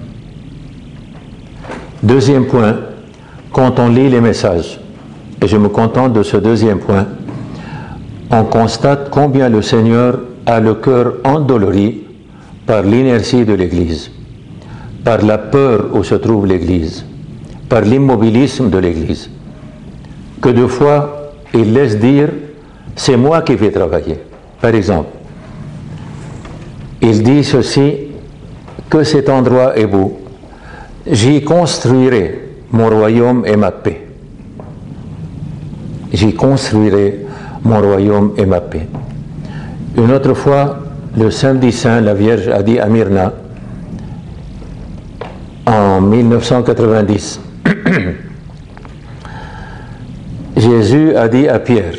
Deuxième point, quand on lit les messages, et je me contente de ce deuxième point, on constate combien le Seigneur a le cœur endolori par l'inertie de l'Église, par la peur où se trouve l'Église, par l'immobilisme de l'Église, que deux fois il laisse dire « c'est moi qui vais travailler ». Par exemple, il dit ceci, que cet endroit est beau, j'y construirai mon royaume et ma paix. J'y construirai mon royaume et ma paix. Une autre fois, le samedi saint, la Vierge a dit à Myrna, en 1990, Jésus a dit à Pierre,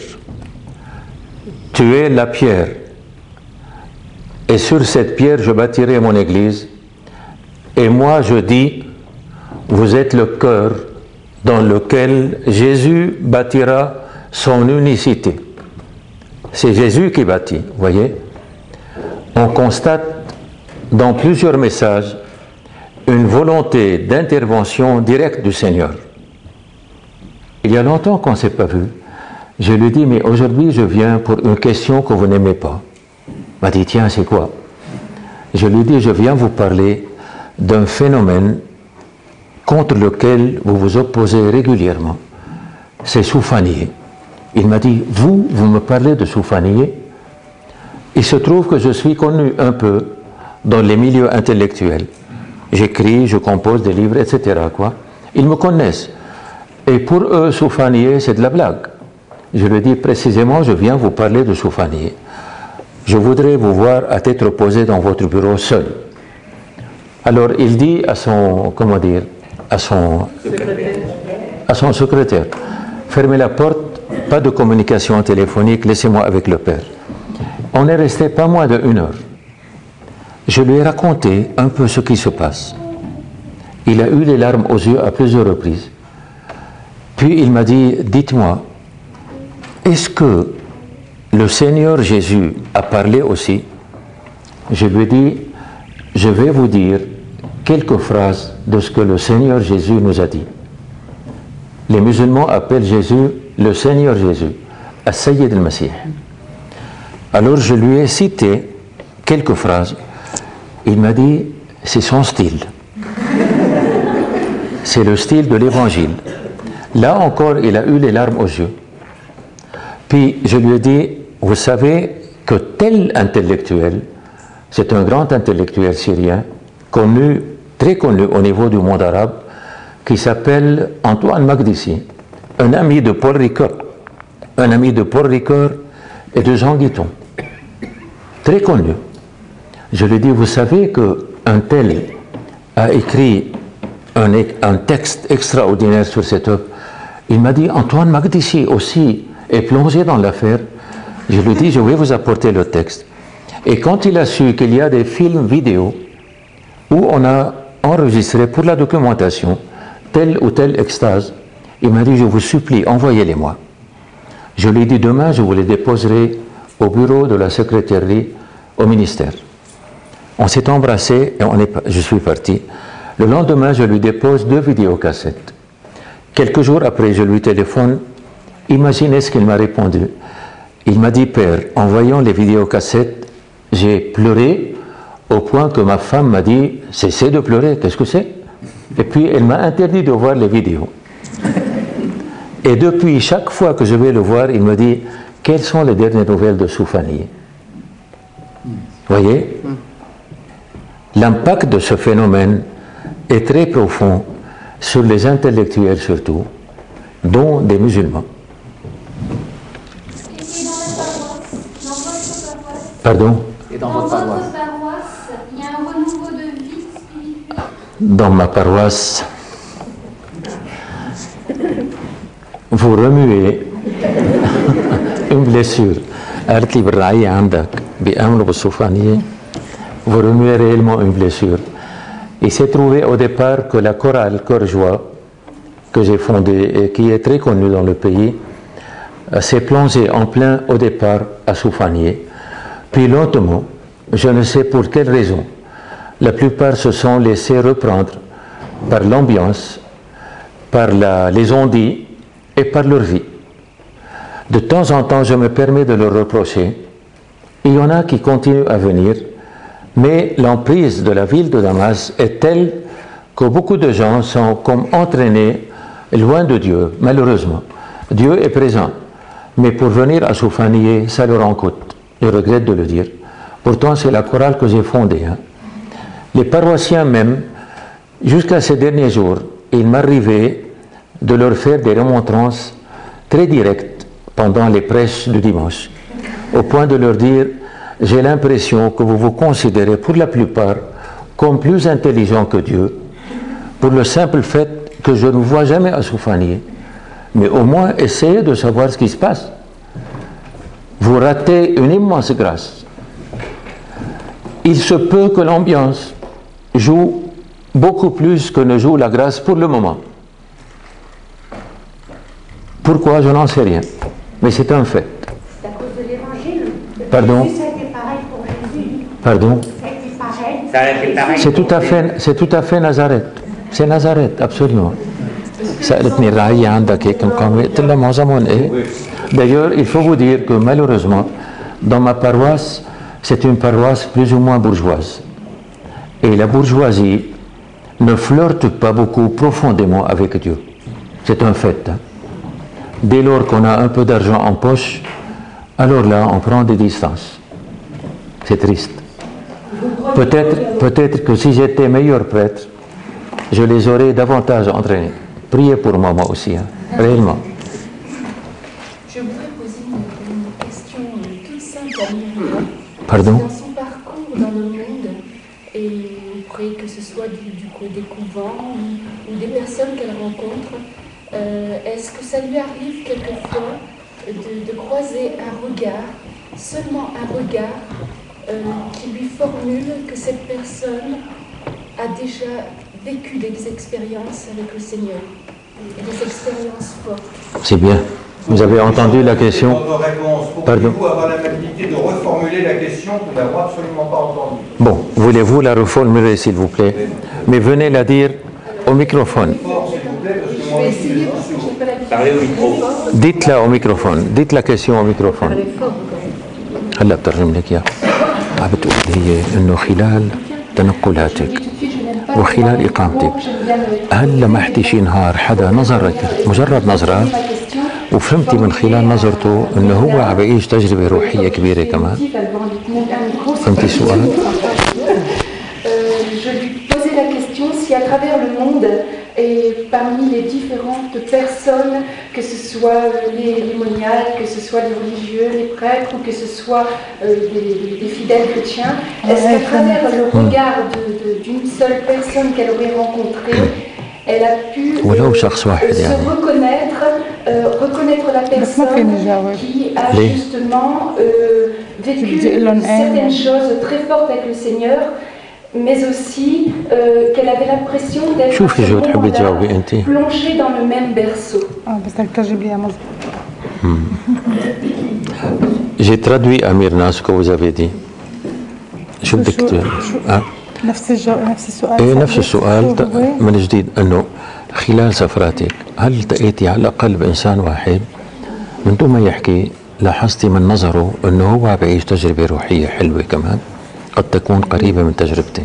tu es la pierre, et sur cette pierre je bâtirai mon église, et moi je dis, vous êtes le cœur dans lequel Jésus bâtira son unicité. C'est Jésus qui bâtit, vous voyez. On constate dans plusieurs messages une volonté d'intervention directe du Seigneur. Il y a longtemps qu'on ne s'est pas vu. Je lui dis, mais aujourd'hui je viens pour une question que vous n'aimez pas. Il m'a dit, tiens, c'est quoi? Je lui dis, je viens vous parler d'un phénomène contre lequel vous vous opposez régulièrement. C'est soufanier. Il m'a dit, vous me parlez de soufanier? Il se trouve que je suis connu un peu dans les milieux intellectuels. J'écris, je compose des livres, etc. quoi. Ils me connaissent. Et pour eux, soufanier, c'est de la blague. Je lui dis précisément, je viens vous parler de soufanier. Je voudrais vous voir à tête reposée dans votre bureau seul. Alors il dit à son, comment dire, à son secrétaire, fermez la porte, pas de communication téléphonique, laissez-moi avec le père. On est resté pas moins d'1 heure. Je lui ai raconté un peu ce qui se passe. Il a eu les larmes aux yeux à plusieurs reprises. Puis il m'a dit, dites-moi, est-ce que le Seigneur Jésus a parlé aussi? Je lui ai dit, je vais vous dire quelques phrases de ce que le Seigneur Jésus nous a dit. Les musulmans appellent Jésus le Seigneur Jésus, As-Sayyid al-Masih. Alors je lui ai cité quelques phrases. Il m'a dit, c'est son style. C'est le style de l'Évangile. Là encore, il a eu les larmes aux yeux. Puis je lui ai dit, vous savez que tel intellectuel, c'est un grand intellectuel syrien, connu, très connu au niveau du monde arabe, qui s'appelle Antoine Makdissi, un ami de Paul Ricoeur, et de Jean Guiton, très connu. Je lui ai dit, vous savez qu'un tel a écrit un texte extraordinaire sur cette œuvre. Il m'a dit, Antoine Makdissi aussi est plongé dans l'affaire. Je lui ai dit, je vais vous apporter le texte. Et quand il a su qu'il y a des films vidéo où on a enregistré pour la documentation telle ou telle extase, il m'a dit, je vous supplie, envoyez-les-moi. Je lui ai dit, demain, je vous les déposerai au bureau de la secrétaire au ministère. On s'est embrassé et je suis parti. Le lendemain, je lui dépose 2 vidéocassettes. Quelques jours après, je lui téléphone. Imaginez ce qu'il m'a répondu. Il m'a dit, père, en voyant les vidéocassettes, j'ai pleuré au point que ma femme m'a dit, cessez de pleurer, qu'est-ce que c'est? Et puis elle m'a interdit de voir les vidéos. Et depuis, chaque fois que je vais le voir, il me dit, quelles sont les dernières nouvelles de Soufani? Voyez? L'impact de ce phénomène est très profond sur les intellectuels surtout, dont des musulmans. Pardon? Et dans votre paroisse, il y a un renouveau de vie spirituelle? Dans ma paroisse, vous remuez une blessure. Vous remuez réellement une blessure. Il s'est trouvé au départ que la chorale Cœur-Joie, que j'ai fondée et qui est très connue dans le pays, s'est plongée en plein au départ à Soufanier. Puis lentement, je ne sais pour quelle raison, la plupart se sont laissés reprendre par l'ambiance, par les on-dit et par leur vie. De temps en temps, je me permets de leur reprocher. Il y en a qui continuent à venir, mais l'emprise de la ville de Damas est telle que beaucoup de gens sont comme entraînés loin de Dieu, malheureusement. Dieu est présent, mais pour venir à Soufanier, ça leur en coûte. Je regrette de le dire. Pourtant, c'est la chorale que j'ai fondée. Les paroissiens même, jusqu'à ces derniers jours, il m'arrivait de leur faire des remontrances très directes pendant les prêches du dimanche, au point de leur dire, j'ai l'impression que vous vous considérez pour la plupart comme plus intelligents que Dieu, pour le simple fait que je ne vous vois jamais à Soufanier. Mais au moins, essayez de savoir ce qui se passe. Vous ratez une immense grâce. Il se peut que l'ambiance joue beaucoup plus que ne joue la grâce pour le moment. Pourquoi? Je n'en sais rien. Mais c'est un fait. C'est à cause de l'évangile. Pardon? Ça a été pareil pour Jésus. Pardon? Ça a été pareil, C'est tout à fait Nazareth. C'est Nazareth, absolument. سألتني الرعية عندك هيك مقامة؟ قلت لها معظمهم إيه. D'ailleurs, il faut vous dire que malheureusement, dans ma paroisse, c'est une paroisse plus ou moins bourgeoise. Et la bourgeoisie ne flirte pas beaucoup profondément avec Dieu. C'est un fait. Hein. Dès lors qu'on a un peu d'argent en poche, alors là, on prend des distances. C'est triste. Peut-être que si j'étais meilleur prêtre, je les aurais davantage entraînés. Priez pour moi aussi, hein, réellement. Je voudrais poser une question toute simple à Myriam. Pardon? Dans son parcours dans le monde, et auprès que ce soit des couvents ou des personnes qu'elle rencontre, est-ce que ça lui arrive quelquefois de croiser un regard, seulement un regard, qui lui formule que cette personne a déjà vécu des expériences avec le Seigneur, et des expériences fortes? C'est bien. Vous avez entendu la question? Pardon. Pouvez-vous avoir l'amabilité de reformuler la question que nous n'avons absolument pas entendue? Bon, voulez-vous la reformuler, s'il vous plaît? Mais venez la dire au microphone. Dites-la au microphone. Dites la question au microphone. هلا بترجم لك اياها. عم بتقول هي انه خلال تنقلاتك وخلال اقامتك هل لمحتي شي نهار حدا نظرك مجرد نظره وفهمتي من خلال نظرته انه هو عم يعيش تجربه روحيه كبيره كمان؟ فهمتي السؤال؟ Je lui posais la question si à travers le monde et parmi les différentes personnes, que ce soit les moniales, que ce soit les religieux, les prêtres ou que ce soit des fidèles chrétiens, est-ce qu'à travers le regard d'une seule personne qu'elle aurait rencontrée, elle a pu se reconnaître la personne qui a justement vécu certaines choses très fortes avec le Seigneur, mais aussi qu'elle avait l'impression d'être plongée dans le même berceau. J'ai traduit à Myrna ce que vous avez dit. شو بدك تقول؟ نفس السؤال. ايه نفس السؤال من جديد انه خلال سفراتك هل التقيتي على الاقل بانسان واحد من دون ما يحكي لاحظتي من نظره انه هو عم يعيش تجربه روحيه حلوه كمان قد تكون قريبه من تجربتك؟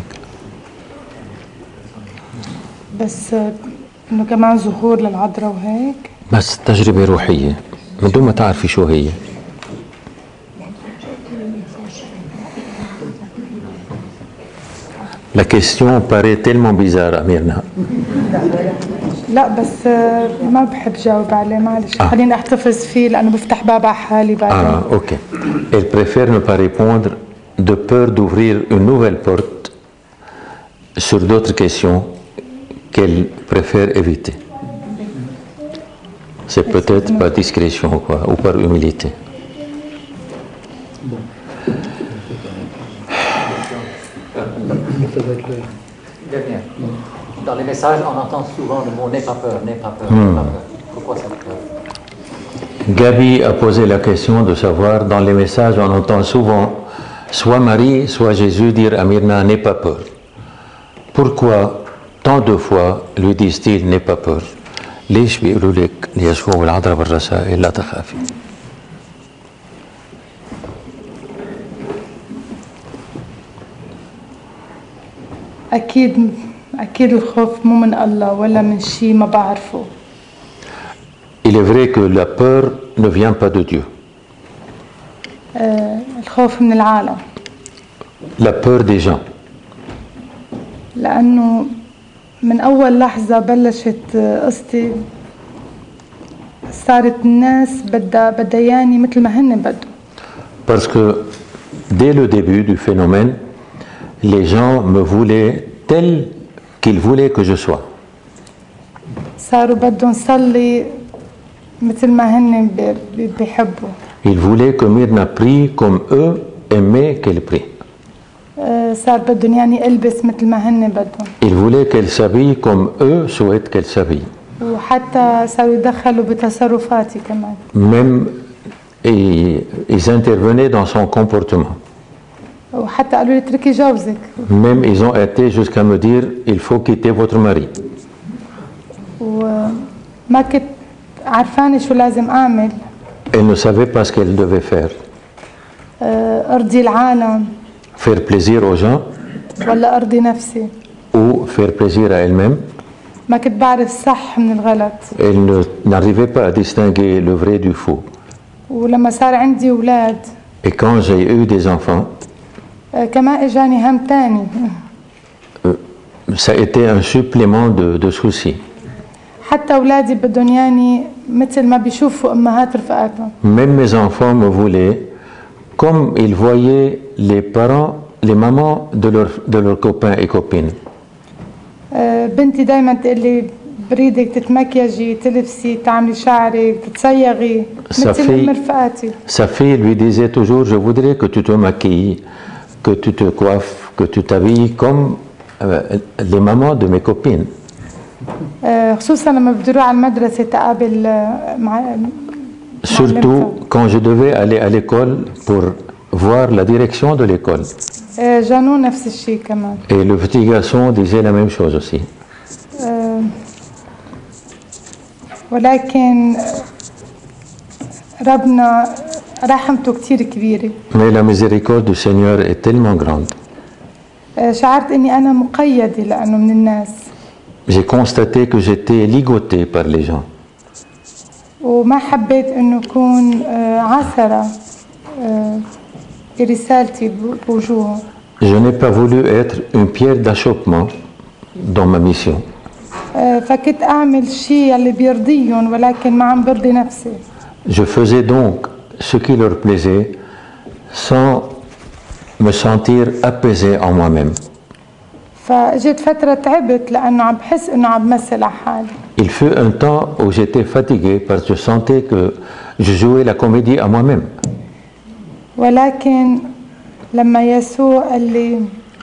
بس انه كمان ظهور للعذراء وهيك؟ بس تجربه روحيه من دون ما تعرفي شو هي. La question paraît tellement bizarre à Myrna. لا بس ما بحب جاوب عليه معلش خليني احتفظ فيه لانه بفتح باب على حالي بعدين. Ok. Elle préfère ne pas répondre de peur d'ouvrir une nouvelle porte sur d'autres questions qu'elle préfère éviter. C'est peut-être par discrétion quoi, ou par humilité. Dans les messages, on entend souvent le mot « n'aie pas peur, n'aie pas peur, n'aie pas peur ». Pourquoi cette peur? Gabi a posé la question de savoir, dans les messages, on entend souvent soit Marie, soit Jésus dire à Myrna « n'aie pas peur ». Pourquoi tant de fois lui disent-ils « n'aie pas peur ». ليش بيقولوا لك ليسوع والعذراء بالرسائل لا تخافي؟ أكيد الخوف مو من الله ولا من شيء ما بعرفه. Il est vrai que la peur ne vient pas de Dieu. الخوف من العالم. La peur des gens. لأنه من أول لحظة بلشت قصتي صارت الناس بدها ياني مثل ما هن بدهم. Parce que dès le début du phénomène, les gens me voulaient tel qu'ils voulaient que je sois. صاروا بدهم صلي مثل ما هن بيحبوا. Ils voulaient que Myrna prie comme eux aimaient qu'elle prie. صار بدهم يعني البس مثل ما هن بدهم. Ils voulaient qu'elle s'habille comme eux souhaitent qu'elle s'habille. وحتى صاروا يدخلوا بتصرفاتي كمان. Même ils intervenaient dans son comportement. وحتى قالوا لي اتركي جوزك. Même ils ont été jusqu'à me dire il faut quitter votre mari. وما كنت عارفانة شو لازم أعمل. Elle ne savait pas ce qu'elle devait faire. أرضي العالم. Faire plaisir aux gens. ولا أرضي نفسي. Ou faire plaisir à elle-même. ما كنت بعرف صح من الغلط. Elle n'arrivait pas à distinguer le vrai du faux. ولما صار عندي أولاد. Et quand j'ai eu des enfants. كمان إجاني هم تاني. Ça a été un supplément de soucis. حتى أولادي بدهم ياني مثل ما بيشوفوا أمهات رفقاتهم. Même mes enfants me voulaient comme ils voyaient les parents, les mamans de leurs copains et copines. بنتي دايما تقول لي بريدك تتمكيجي تلبسي تعملي شعرك تتصيغي مثل أم رفقاتي. Sa fille lui disait toujours je voudrais que tu te maquilles, que tu te coiffes, que tu t'habilles comme les mamans de mes copines. خصوصا لما بدي اروح على المدرسة تقابل مع Surtout quand je devais aller à l'école pour voir la direction de l'école. جانو نفس الشيء كمان. Et le petit garçon disait la même chose aussi. ولكن ربنا رحمته كتير كبيرة. Mais la miséricorde du Seigneur est tellement grande. شعرت إني أنا مقيدة لأنه من الناس. J'ai constaté que j'étais ligoté par les gens. وما حبيت إنه أكون عثرة برسالتي بوجوههم. Je n'ai pas voulu être une pierre d'achoppement dans ma mission. فكنت أعمل شيء اللي بيرضيهم ولكن ما عم برضي نفسي. Je faisais donc ce qui leur plaisait sans me sentir apaisé en moi-même. فجيت فترة تعبت لأنه عم بحس إنه عم بمثل على حالي. Il fut un temps où j'étais fatigué parce que je sentais que je jouais la comédie à moi-même. ولكن لما يسوع قال لي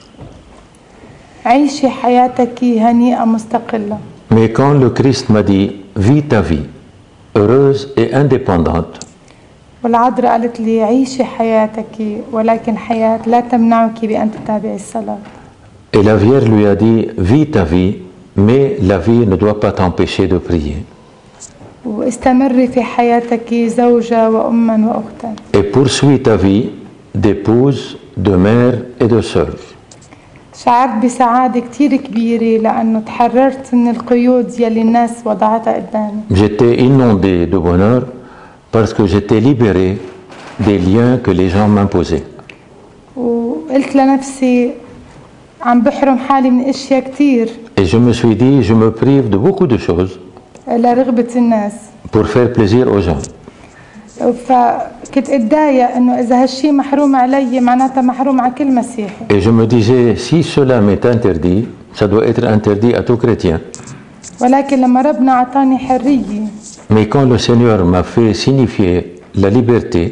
عيشي حياتك هنيئة مستقلة. Mais quand le Christ m'a dit vis ta vie heureuse et indépendante. والعذراء قالت لي عيشي حياتك ولكن حياة لا تمنعك بأن تتابعي الصلاة. Et la Vierge lui a dit vis ta vie mais la vie ne doit pas t'empêcher de prier. واستمري في حياتك زوجة وأما وأختا. Et poursuis ta vie d'épouse, de mère et de sœur. شعرت بسعادة كتير كبيرة لأنه تحررت من القيود يلي الناس وضعتها قدامي. J'étais inondé de bonheur parce que j'étais libéré des liens que les gens m'imposaient. وقلت لنفسي عم بحرم حالي من أشياء كتير. Et je me suis dit je me prive de beaucoup de choses لرغبة الناس. pour faire plaisir aux gens. فكنت اتضايق انه اذا هالشيء محروم علي معناتها محروم على كل مسيحي. Et je me disais si cela m'est interdit, ça doit être interdit à tout chrétien. ولكن لما ربنا اعطاني حرية. Mais quand le Seigneur m'a fait signifier la liberté,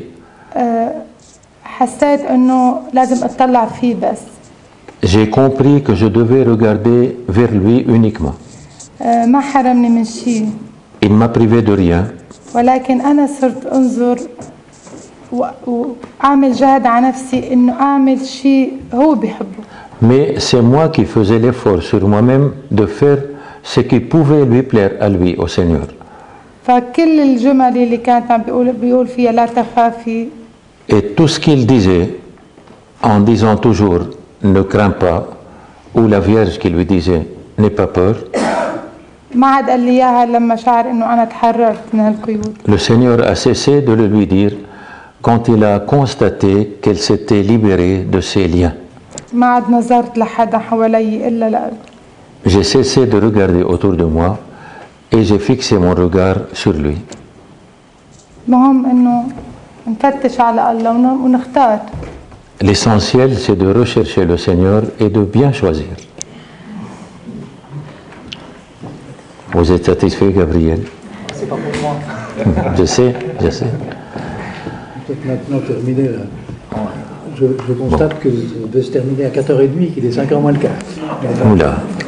حسيت انه لازم اطلع فيه بس. J'ai compris que je devais regarder vers lui uniquement. ما حرمني من شيء. Il m'a privé de rien. ولكن أنا صرت أنظر وأعمل جهد على نفسي إنه أعمل شيء هو بيحبه. Mais c'est moi qui faisais l'effort sur moi-même de faire ce qui pouvait lui plaire à lui, au Seigneur. فكل الجمل اللي كانت عم بيقول فيها لا تخافي. Et tout ce qu'il disait, en disant toujours ne crains pas, ou la Vierge qui lui disait n'aie pas peur. ما عاد قال لي اياها لما شعر انه انا تحررت من هالقيود. Le Seigneur a cessé de le lui dire quand il a constaté qu'elle s'était libérée de ses liens. ما عاد نظرت لحدا حوالي الا لقلبي. J'ai cessé de regarder autour de moi et j'ai fixé mon regard sur lui. المهم انه نفتش على الله ونختار. L'essentiel c'est de rechercher le Seigneur et de bien choisir. Vous êtes satisfait, Gabriel? C'est pas pour moi. Je sais, je sais. Peut-être maintenant terminer là. Je constate que ça devait se terminer à 4h30, qu'il est 5h moins le quart. Oula.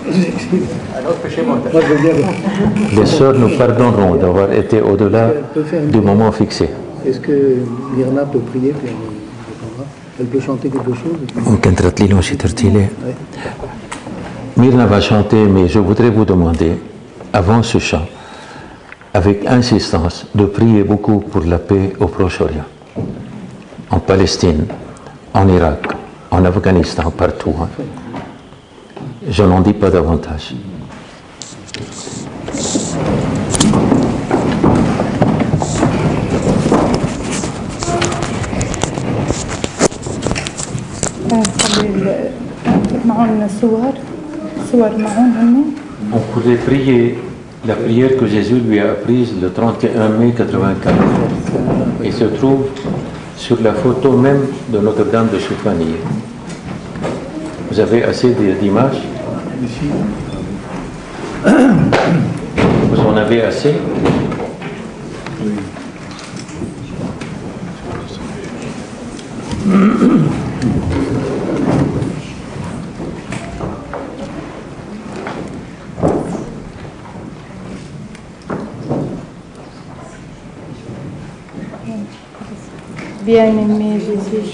Moi, je veux bien... Les sœurs nous pardonneront d'avoir été au-delà du moment fixé. Est-ce que Myrna peut prier puis on répondra? Elle peut chanter quelque chose? Myrna va chanter, mais je voudrais vous demander, avant ce chant, avec insistance, de prier beaucoup pour la paix au Proche-Orient, en Palestine, en Irak, en Afghanistan, partout. Hein. Je n'en dis pas davantage. On pourrait prier la prière que Jésus lui a apprise le 31 mai 84. Il se trouve sur la photo même de Notre-Dame de Soufanier. Vous avez assez d'images? Vous en avez assez? Bien-aimé Jésus,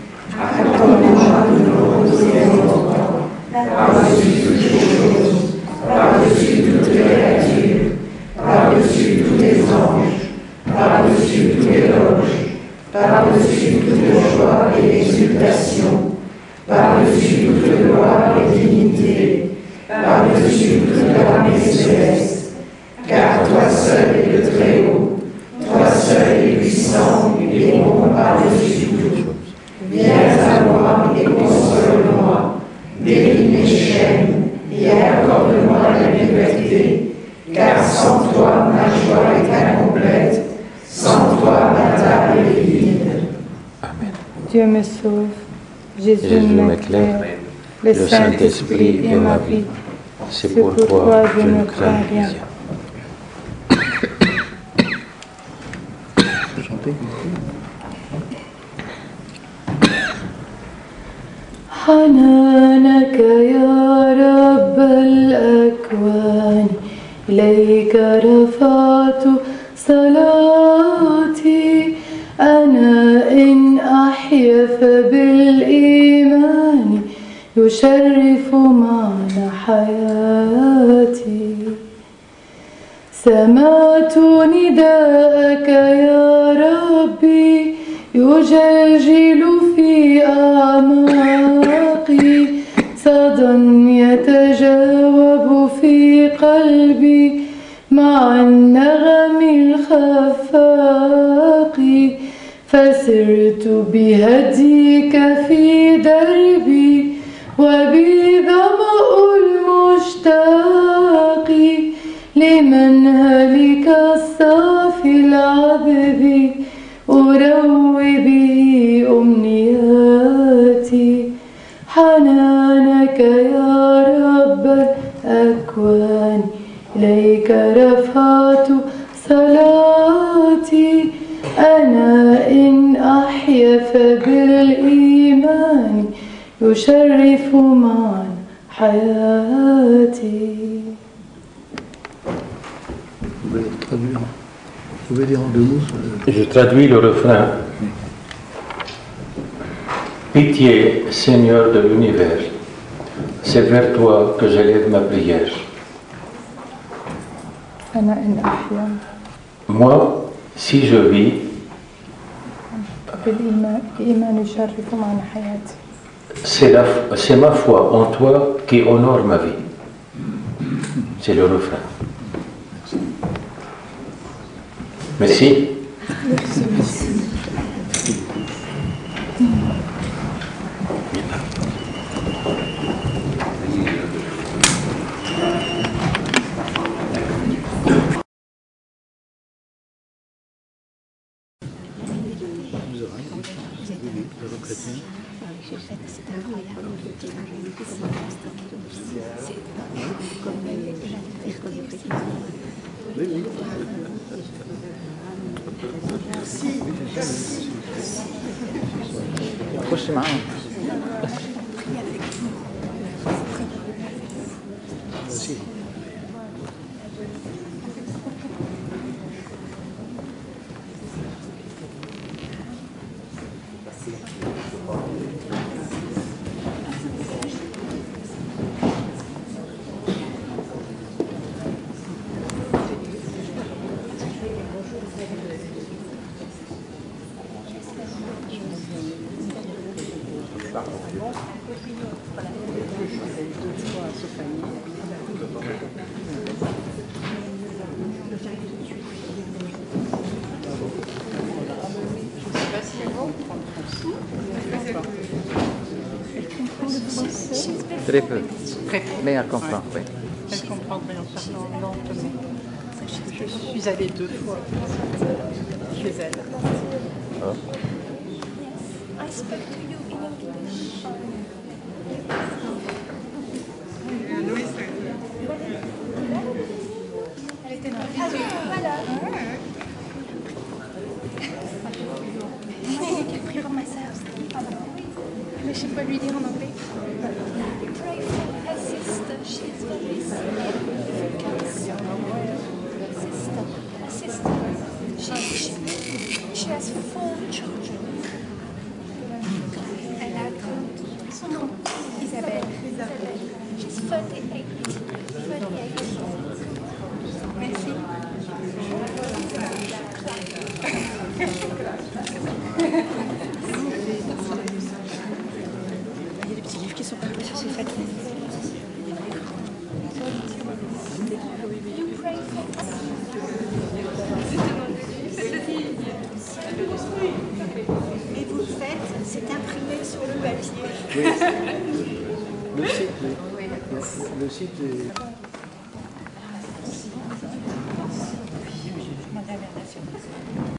par-dessus toutes les choses, par-dessus toutes les créatures, par-dessus tous les anges, par-dessus tous les loges, par-dessus toute joie et exultation, par-dessus toute gloire et dignité, par-dessus toute l'armée céleste, car toi seul es le Très-Haut, toi seul es puissant et bon par-dessus tout. Viens à moi et console-moi, délie mes chaînes et accorde-moi la liberté, car sans toi ma joie est incomplète, sans toi ma table est vide. Amen. Dieu me sauve, Jésus m'éclaire, le Saint-Esprit est ma vie, c'est pourquoi je ne crains rien. حنانك يا رب الأكوان إليك رفعت صلاتي أنا إن أحيا فبالإيمان يشرف معنى حياتي سمعت نداءك يا ربي يجلجل في أعماقي صدى يتجاوب في قلبي مع النغم الخفاق فسرت بهديك في دربي وبظمأ المشتاق لمنهلك الصافي العذب أروي به أمنياتي حنانك يا رب الأكوان إليك رفعت صلاتي أنا إن أحيا فبالإيمان يشرف معا حياتي. Vous pouvez dire en deux mots? Je traduis le refrain. Pitié, Seigneur de l'univers, c'est vers toi que j'élève ma prière. Moi, si je vis, c'est ma foi en toi qui honore ma vie. C'est le refrain. Merci. Merci. خش معاهم. Très peu. Mais elle comprend, oui. Elle comprend, mais en parlant lentement. Je suis allée 2 fois chez elle. Oh. I spoke to you in English. Elle était dans voilà. Quel prix pour ma sœur. Mais je sais pas lui dire en anglais. Pray for her sister. She is very significant. Sister. She has 4 children. Elle a 30. Isabelle. She's 38. 38. Merci. Il y a des petits livres qui sont parus sur ces fêtes. You pray for us. Et vous le faites, c'est imprimé sur le papier. Oui. Le site, oui. Le site est...